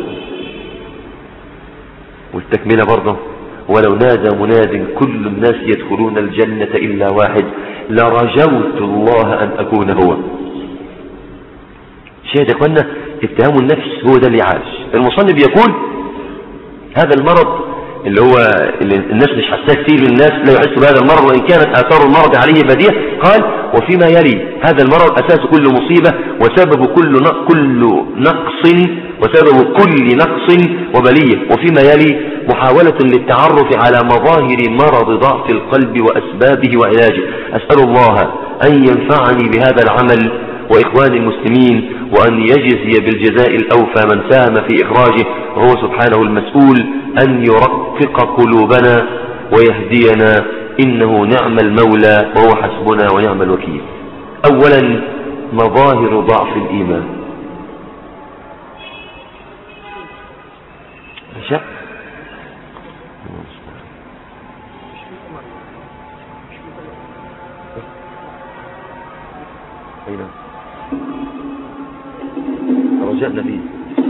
والتكملة برضه ولو نادى مناد كل الناس يدخلون الجنة إلا واحد لرجوت الله أن أكون هو. شاهد يا اخوانا اتهام النفس هو ده اللي عاش. المصنف يقول هذا المرض اللي هو الناس مش حساه كتير، الناس لا يحس بهذا المرض وإن كانت آثار المرض عليه بديهة. قال وفيما يلي هذا المرض أساس كل مصيبة وسبب كل نقص وبلية. وفيما يلي محاولة للتعرف على مظاهر مرض ضعف القلب وأسبابه وعلاجه. أسأل الله أن ينفعني بهذا العمل وإخوان المسلمين وأن يجزي بالجزاء الأوفى من ساهم في إخراجه، وهو سبحانه المسؤول أن يرقق قلوبنا ويهدينا إنه نعم المولى وهو حسبنا ونعم الوكيل. أولا مظاهر ضعف الإيمان. رجعنا فيه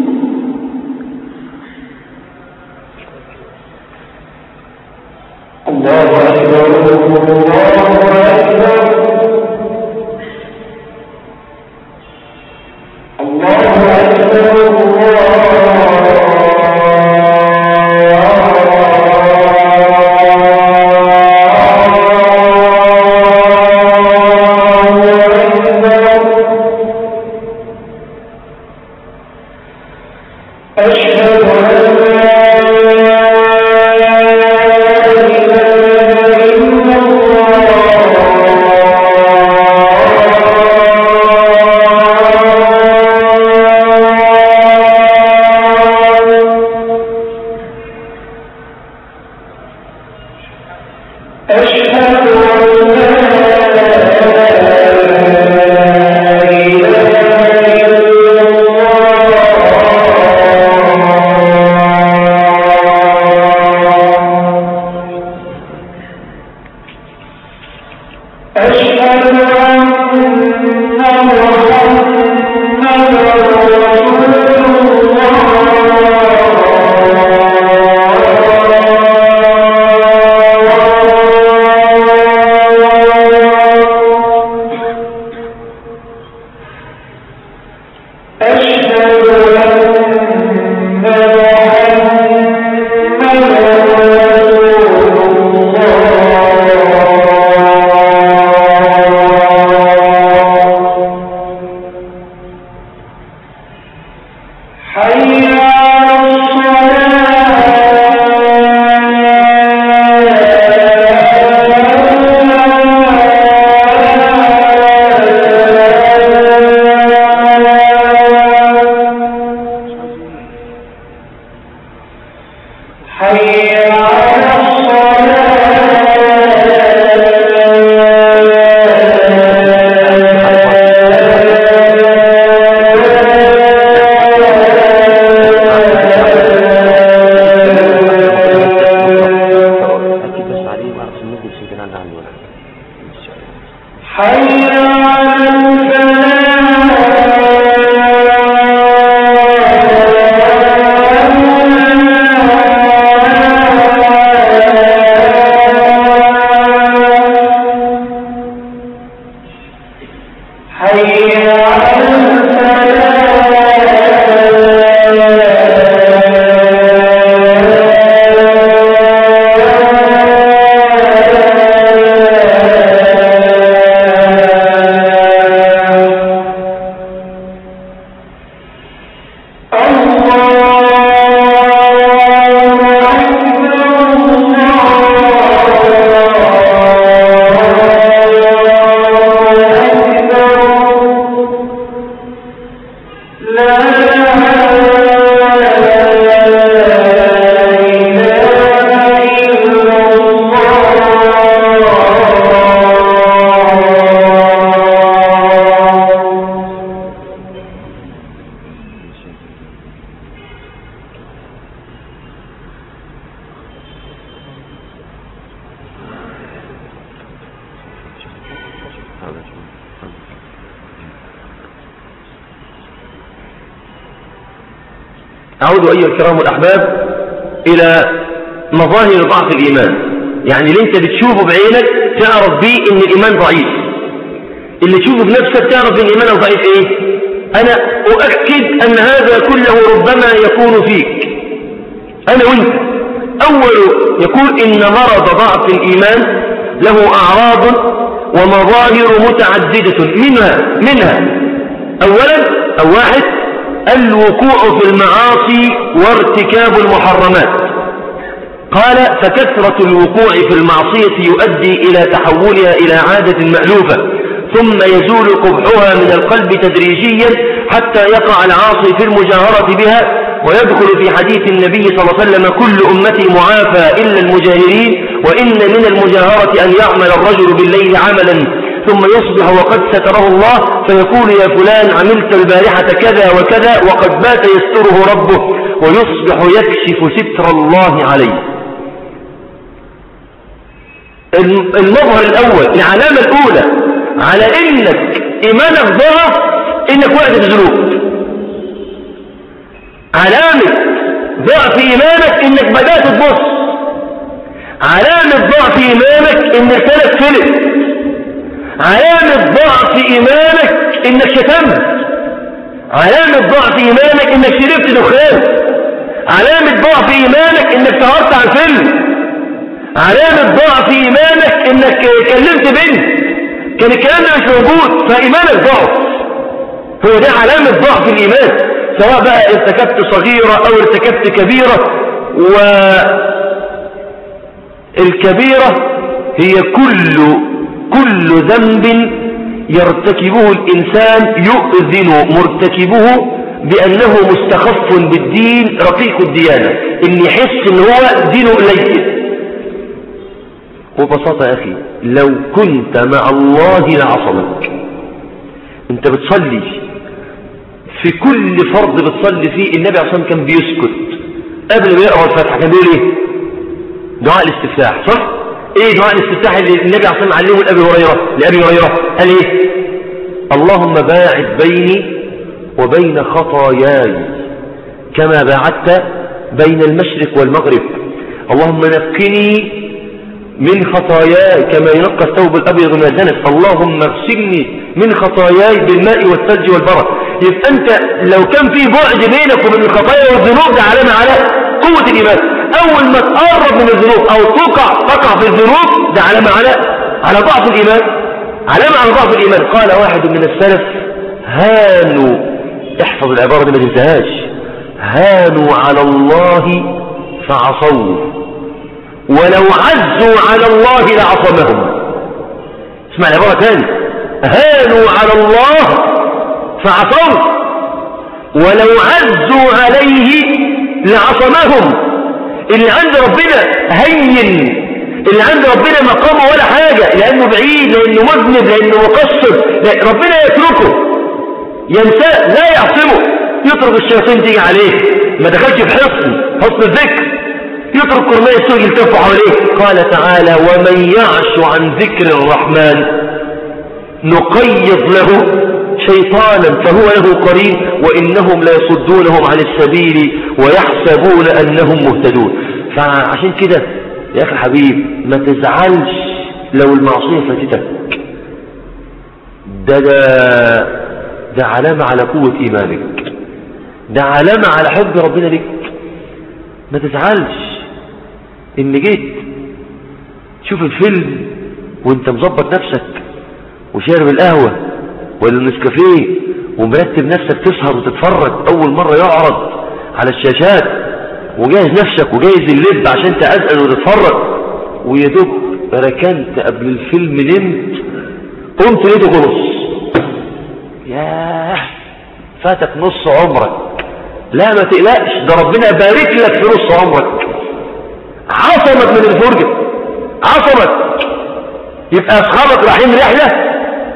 الله أكبر أعود أيها الكرام الأحباب إلى مظاهر ضعف الإيمان. يعني اللي أنت بتشوفه بعينك تعرف به إن الإيمان ضعيف، اللي تشوفه بنفسك تعرف إن الإيمان ضعيف إيه؟ أنا أؤكد أن هذا كله ربما يكون فيك أنا وإنت. أول يقول إن مرض ضعف الإيمان له أعراض ومظاهر متعددة منها أولا أو واحد الوقوع في المعاصي وارتكاب المحرمات. قال فكثرة الوقوع في المعصية يؤدي إلى تحولها إلى عادة مألوفة ثم يزول قبحها من القلب تدريجيا حتى يقع العاصي في المجاهرة بها، ويدخل في حديث النبي صلى الله عليه وسلم كل أمتي معافى إلا المجاهرين، وإن من المجاهرة أن يعمل الرجل بالليل عملا ثم يصبح وقد ستره الله فيقول يا فلان عملت البارحة كذا وكذا، وقد بات يستره ربه ويصبح يكشف ستر الله عليه. المظهر الأول، العلامة الأولى على إنك إيمانك ضعف إنك وقت الذنوب. علامة ضعف إيمانك إنك بدأت تبص. علامة ضعف إيمانك إنك تلف. علامة ضعف إيمانك إنك شتمت. علامة ضعف إيمانك إنك شربت دخان. علامة ضعف إيمانك إنك سهرت على الفيلم. علامة ضعف إيمانك إنك كلمت بنت كان الكلام ده مش موجود، فإيمانك ضعف. هو ده علامة ضعف الإيمان، سواء بقى ارتكبت صغيرة أو ارتكبت كبيرة. والكبيرة هي كل ذنب يرتكبه الإنسان يؤذن مرتكبه بأنه مستخف بالدين رقيق الديانة، إن يحس إن هو دينه قليل. وببساطة يا أخي لو كنت مع الله لعصمك. أنت بتصلي في كل فرض بتصلي فيه النبي عليه الصلاة والسلام كان بيسكت قبل ما يقرأ الفاتحة. كان بيقول إيه؟ دعاء الاستفتاح، صح؟ إيه دعاء الاستفتاح اللي النبي عليه الصلاة والسلام علمه لأبي هريرة؟ قال إيه؟ اللهم باعد بيني وبين خطاياي كما باعدت بين المشرق والمغرب. اللهم نقني من خطاياي كما ينقى الثوب الأبيض من الدنس. اللهم اغسلني من خطاياي بالماء والثلج والبرد. يبقى أنت لو كان في بعد بينك وبين الخطايا والذنوب ده علامة على قوة الإيمان. أول ما تقرب من الذنوب أو تقع في الذنوب ده علامة على ضعف الإيمان، علامة على ضعف الإيمان. قال واحد من السلف هانوا، احفظ العبارة دي ما تنساهاش، هانوا على الله فعصوه ولو عزوا على الله لعصمهم. اسمع العبارة تاني، هانوا على الله فعصوه ولو عزوا عليه لعصمهم. اللي عند ربنا هين، اللي عند ربنا مقامه ولا حاجة، لأنه بعيد، لأنه مذنب، لأنه مقصر، ربنا يتركه ينساه لا يعصمه. يترك الشياطين تيجي عليه، ما دخلش في حصن الذكر، يترك قرناء السوء يلتفوا حواليه. قال تعالى ومن يعش عن ذكر الرحمن نقيض له شيطانا فهو له قرين وإنهم لا يصدونهم عن السبيل ويحسبون أنهم مهتدون. فعشان كده يا أخي حبيب ما تزعلش لو المعصية فاتتك، ده علامة على قوة إيمانك، ده علامة على حب ربنا لك. ما تزعلش إن جيت تشوف الفيلم وانت مظبط نفسك وشارب القهوة ولا النسكافيه ومرتب نفسك تسهر وتتفرج أول مرة يعرض على الشاشات، وجاهز نفسك وجاهز اللب عشان تأذن وتتفرج، ويدوب ركنت قبل الفيلم نمت قمت لقيته خلص. ياه فاتك نص عمرك. لا ما تقلقش، ده ربنا بارك لك في نص عمرك، عصمك من الفرجة، عصمك. يبقى أصحابك رايحين رحلة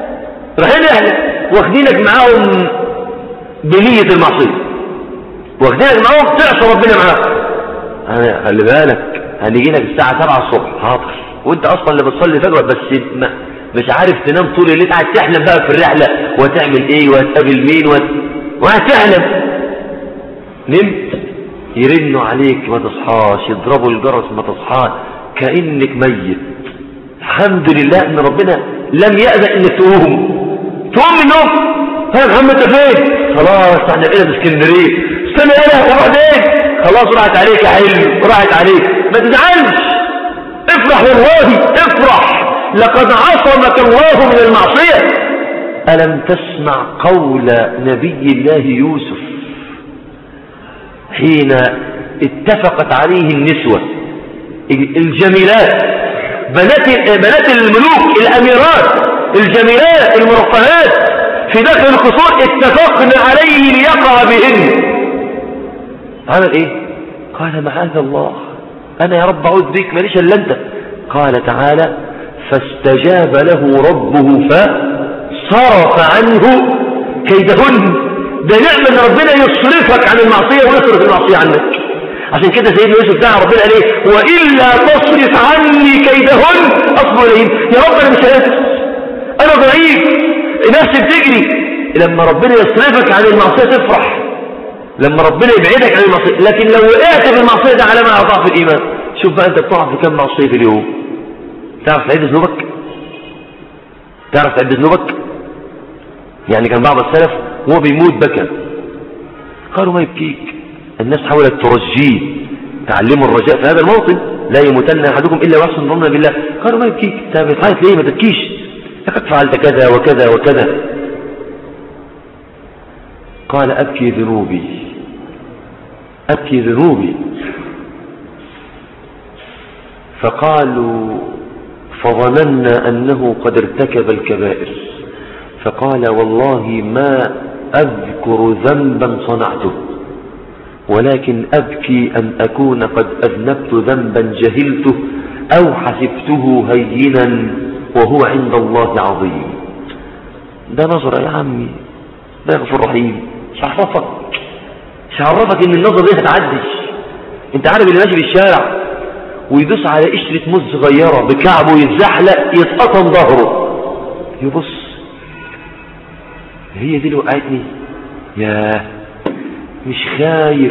واخدينك معاهم بنية المعصية، واخدينك معاهم تعصى ربنا معاهم. خلي بالك هنيجي لك الساعة 7 الصبح حاضر، وانت اصلا اللي بتصلي فجر بس مش عارف تنام طول الليل، قاعد تحلم بقى في الرحلة وتعمل ايه وهتقابل مين وهتحلم. نمت يرنوا عليك ما تصحاش، يضربوا الجرس ما تصحاش، كأنك ميت. الحمد لله ان ربنا لم يأذن انك تقوم من النوم. يا محمد انت فين؟ خلاص احنا بقينا في اسكندريه، استنى انا وبعدين خلاص راحت عليك يا حلم، راحت عليك. ما تزعلش، افرح والله افرح، لقد عصمك الله من المعصيه. ألم تسمع قول نبي الله يوسف حين اتفقت عليه النسوة الجميلات، بنات الملوك الأميرات الجميلات المرفهات في داخل القصور، اتفقن عليه ليقع بهن. عمل ايه؟ قال معاذ الله، انا يا رب اعوذ بك ماليش الا انت. قال تعالى فاستجاب له ربه فصرف عنه كيدهن. ده نعمة ان ربنا يصرفك عن المعصية ويصرف المعصية عنك. عشان كده سيدنا يوسف دعا ربنا عليه وإلا تصرف عني كيدهن أصبر إليهن. يا رب أنا مش قادر، أنا ضعيف، نفسي بتجري. لما ربنا يصرفك عن المعصية تفرح، لما ربنا يبعدك عن المعصية. لكن لو وقعت في المعصية ده علامة على ضعف الإيمان. شوف بقى أنت بتقع في كم معصية في اليوم. تعرف تعد ذنوبك؟ تعرف تعد ذنوبك؟ يعني كان بعض السلف وهو بيموت بكى، قالوا ما يبكيك، الناس حاولت ترجيه، تعلموا الرجاء في هذا الموطن، لا يموتن أحدكم إلا ويحسن ظن بالله. قالوا ما يبكيك، انت بتعيط ليه؟ ما تبكيش، لقد فعلت كذا وكذا وكذا. قال أبكي ذنوبي، أبكي ذنوبي. فقالوا فظننا أنه قد ارتكب الكبائر، فقال والله ما أذكر ذنبا صنعته، ولكن أبكي أن أكون قد أذنبت ذنبا جهلته أو حسبته هينا وهو عند الله عظيم. ده نظرة يا عمي، ده غفور رحيم. مش عرفك ان النظرة دي هتعدش. انت عارف اللي ماشي في الشارع ويدوس على قشرة موز صغيرة بكعبه يتزحلق يتقطم ظهره، يبص هي دي اللي وقعتني، ياه مش خايف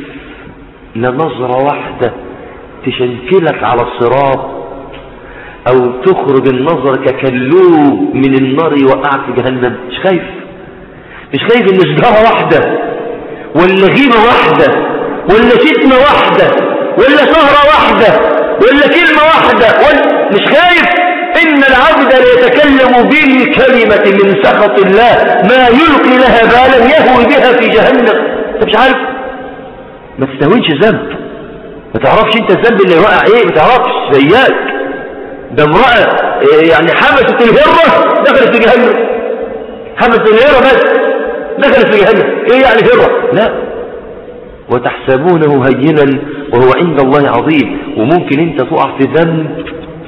لنظرة واحدة تشنكلك على الصراط او تخرج النظر ككلوب من النار يوقعك في جهنم؟ مش خايف ان شجرة واحدة ولا غيمة واحدة ولا شتمة واحدة ولا سهرة واحدة ولا كلمة واحدة مش خايف؟ إن العبد ليتكلم بالكلمة من سخط الله ما يلقي لها بالا يهوي بها في جهنم. انت مش عارف؟ ما تستهونش ذنب، ما تعرفش انت الذنب اللي وقع ايه، ما تعرفش زيك. ده امرأة يعني حبست الهرة دخلت في جهنم، حبست الهرة بس دخلت في جهنم. ايه يعني هرة؟ لا، وتحسبونه هينا وهو عند الله عظيم. وممكن انت تقع في ذنب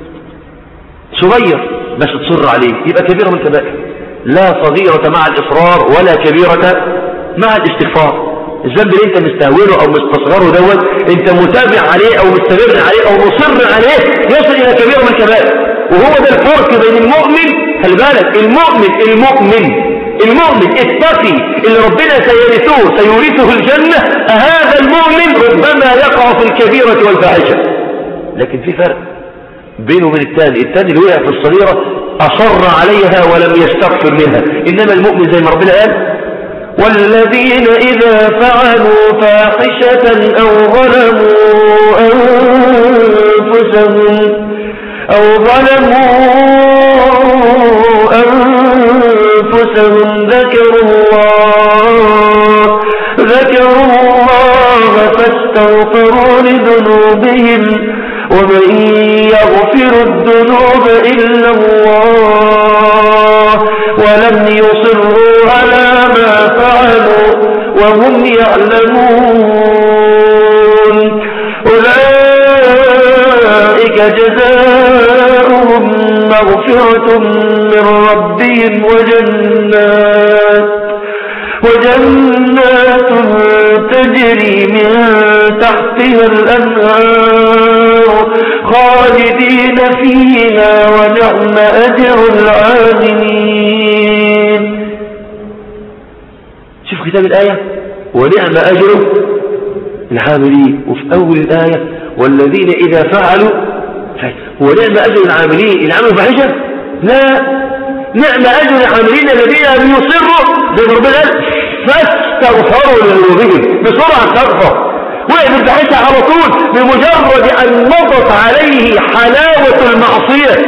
صغير بس تصر عليه يبقى كبيرة من الكبائر. لا صغيرة مع الإصرار ولا كبيرة مع الاستغفار. الذنب اللي انت مستهوله او مستصغره دوت انت متابع عليه او مستمر عليه او مصر عليه يصل الى كبيرة من الكبائر. وهو ده الفرق بين المؤمن، خلي بالك، المؤمن التقي اللي ربنا سيورثه الجنة، هذا المؤمن ربما يقع في الكبيرة والفاحشة. لكن في فرق بينه وبين الثاني اللي وقع في الصغيرة أصر عليها ولم يستغفر منها. إنما المؤمن زي ما ربنا قال: والذين إذا فعلوا فاحشة أو ظلموا أنفسهم ذكروا الله فاستغفروا لذنوبهم ومن يغفر الذنوب إلا الله ولم يصروا على ما فعلوا وهم يعلمون أولئك جزاؤهم مغفرة من ربهم وجنات تجري من تحتها الأنهار خالدين فيها ونعم أجر العاملين. شوف ختام الآية: ونعم أجر العاملين. وفي أول الآية: والذين إذا فعلوا ونعم أجر العاملين. العمل فاحشة؟ لا، نعم أجر العاملين الذين لم يصروا زي ما ربنا قال فاستغفروا لذنوبهم. بسرعة استغفر وقف الفاحشة على طول بمجرد أن مضت عليه حلاوة المعصية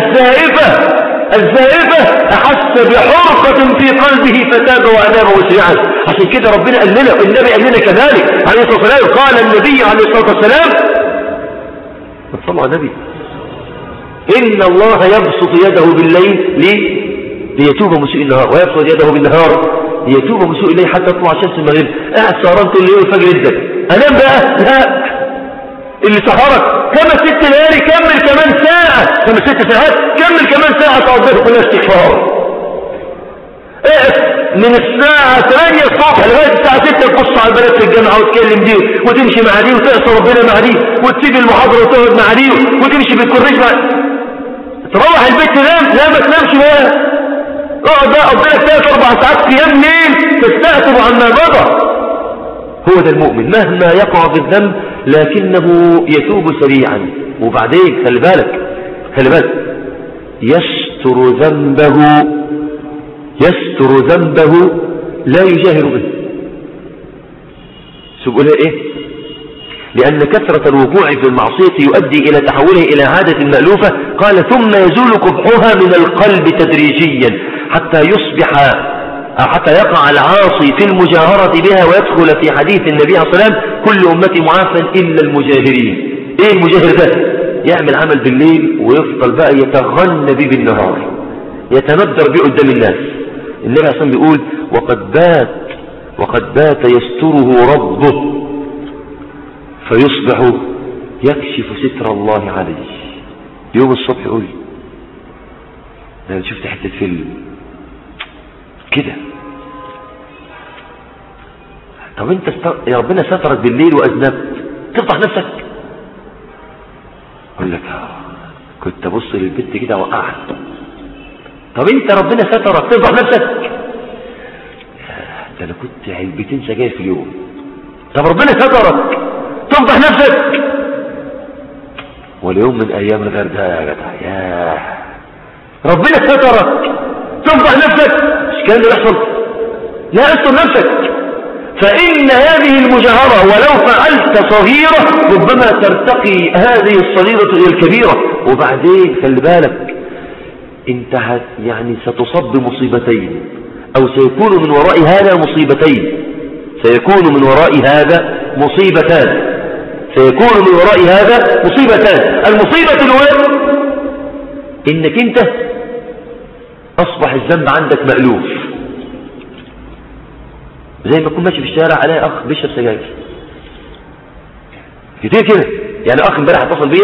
الزائفة أحس بحرقة في قلبه فتاب وأناب وسرعا. عشان كده ربنا قال لنا، النبي قال لنا كذلك عليه الصلاة والسلام. قال النبي عليه الصلاة والسلام: صلوا على النبي: إن الله يبسط يده بالليل ليتوب مسيء النهار، ويبسط يده بالنهار ليتوب مسيء الليل حتى تطلع شمس المغرب. قاعد سهران طول الليل والفجر جدا، أنام بقى؟ لا، اللي سهرك كمل 6 ليالي كمل كمان ساعة، كمل 6 ساعات كمل كمان ساعة تقضيها كلها استغفار. اقف من الساعة 8 الصبح لغاية الساعة 6 تبص على البنات في الجامعة وتكلم دي وتمشي مع دي وتعصى ربنا مع دي وتسيب المحاضرة وتقعد مع دي وتمشي بالكورنيش مع تروح البيت تنام. لا، ما تنامش بقى، اقعد بقى قضيلك 3-4 ساعات قيام ليل تستعتب عما مضى. هو ده المؤمن مهما يقع في الذنب لكنه يتوب سريعا. وبعدين خلي بالك يستر ذنبه لا يجاهر به. سبقولها ايه؟ لأن كثرة الوقوع في المعصية يؤدي إلى تحوله إلى عادة مألوفة. قال: ثم يزول قبحها من القلب تدريجيا حتى يقع العاصي في المجاهرة بها ويدخل في حديث النبي عليه الصلاة والسلام: كل أمتي معافى إلا المجاهرين. إيه المجاهر ده؟ يعمل عمل بالليل ويفضل بقى يتغنى به بالنهار، يتندر به قدام الناس. النبي عليه الصلاة والسلام بيقول: وقد بات يستره ربه فيصبح يكشف ستر الله عليه. يوم الصبح يقول: أنا شفت حتة فيلم كده. طب انت يا ربنا سترك بالليل وأذنبت تفضح نفسك؟ أقول لك كنت أبص للبنت كده وقعت. طب انت ربنا سترك تفضح نفسك؟ ده انا كنت علبتين سجاير في اليوم. طب ربنا سترك تفضح نفسك؟ واليوم من ايام الغير ده يا جدع، يا ربنا سترك تفضح نفسك. مش كان اللي يحصل؟ لا، استر نفسك. فإن هذه المجاهرة ولو فعلت صغيرة ربما ترتقي هذه الصغيرة إلى الكبيرة. وبعدين خلي بالك انت يعني ستصب بمصيبتين، أو سيكون من وراء هذا مصيبتين، سيكون من وراء هذا مصيبتان، سيكون من وراء هذا مصيبتان. المصيبة الأولى إنك أنت أصبح الذنب عندك مألوف، زي ما كنت ماشي في الشارع على أخ بيشرب سجاير كتير كده. يعني أخ امبارح اتصل بيا،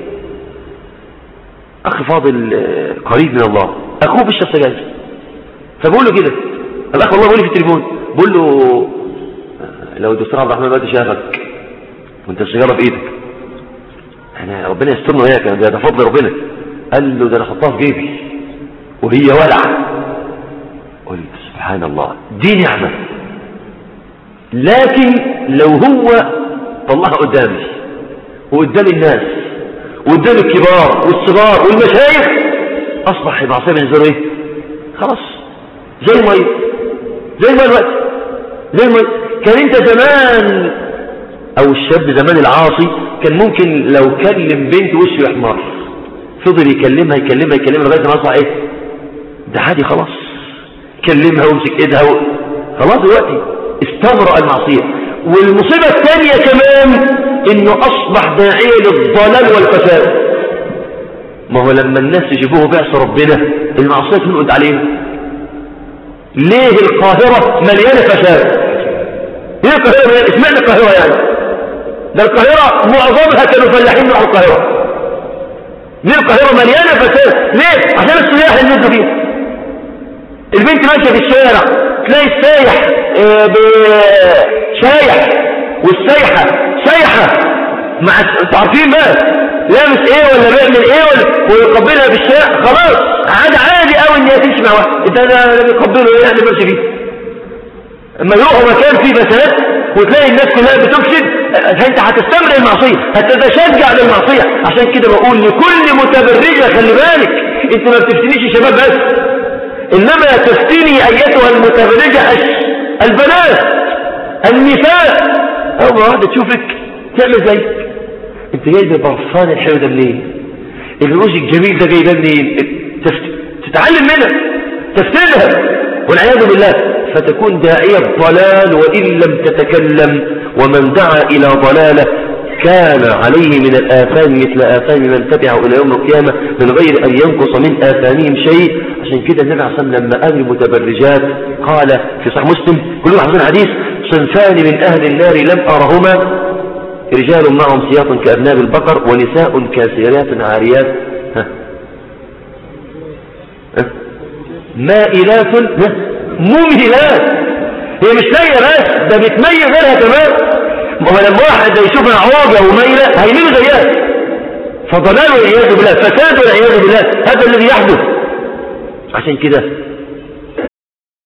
أخ فاضل قريب من الله، أخوه بيشرب سجاير، فبقول له كده الأخ والله بقول لي في التليفون، بقول له لو الدكتور عبد الرحمن دلوقتي شافك وانت السيجاره في ايدك انا ربنا يسترنا وياك، ده فضل ربنا. قال له ده انا حطها في جيبي وهي ولعه. قلت سبحان الله، دي نعمه. لكن لو هو طلعها قدامي وقدام الناس وقدام الكبار والصغار والمشايخ اصبح معصيه بالنسبه له ايه؟ خلاص زي الميه، زي الميه الوقت، زي الميه. كان انت زمان او الشاب زمان العاصي كان ممكن لو كلم بنت وشه يحمر، فضل يكلمها يكلمها يكلمها لغايه ما اصبح ايه؟ ده عادي خلاص، كلمها وامسك ايدها خلاص دلوقتي استمرأ المعصيه. والمصيبه الثانيه كمان انه اصبح داعيه للضلال والفساد. ما هو لما الناس يجيبوه بيعصي ربنا المعصيه تنقض عليه. ليه القاهره مليانه فساد؟ ليه القاهره مليانه؟ اسمعنا القاهره يعني ده القاهرة معظمها كانوا فلاحين على القاهرة. ليه القاهرة مليانة فساد؟ ليه؟ عشان السياح اللي نزلوا فيها. البنت ماشية في الشارع تلاقي السايح شايح والسايحة سايحة مع تعرفين بقى لابس ايه ولا بيعمل ايه ويقبلها بالشارع. خلاص عادي قوي ان هي تمشي مع واحد ده بيقبله ايه يعني ماشي فيه. اما يروحوا مكان فيه فساد وتلاقي الناس كلها بتفسد انت هتستمر المعصية، هتتشجع للمعصية. عشان كده بقول لكل متبرجة خلي بالك، انت ما بتفتنيش شباب بس، انما تفتني ايتها المتبرجة البنات النساء. اول واحدة تشوفك تعمل زيك، انت جايب البرفان الحلو ده منين؟ الروج الجميل ده جايبه منين؟ تتعلم منها تفتنها والعياذ بالله، فتكون داعية ضلال وإن لم تتكلم. ومن دعا إلى ضلالة كان عليه من الآثام مثل آثام من تبعه إلى يوم القيامة من غير أن ينقص من آثامهم شيء. عشان كده النبي عليه الصلاة والسلام لما قال المتبرجات قال في صحيح مسلم كلهم حافظين حديث: صنفان من أهل النار لم أرهما، رجال معهم سياط كأذناب البقر ونساء كاسيات عاريات مائلات ممهلات. هي مش لاقيه بس، ده بتميز غيرها كمان. ما هو لما واحد يشوفها عوجه وميله هيميل زيها، فضلال والعياذ بالله، فساد والعياذ بالله، هذا الذي يحدث. عشان كده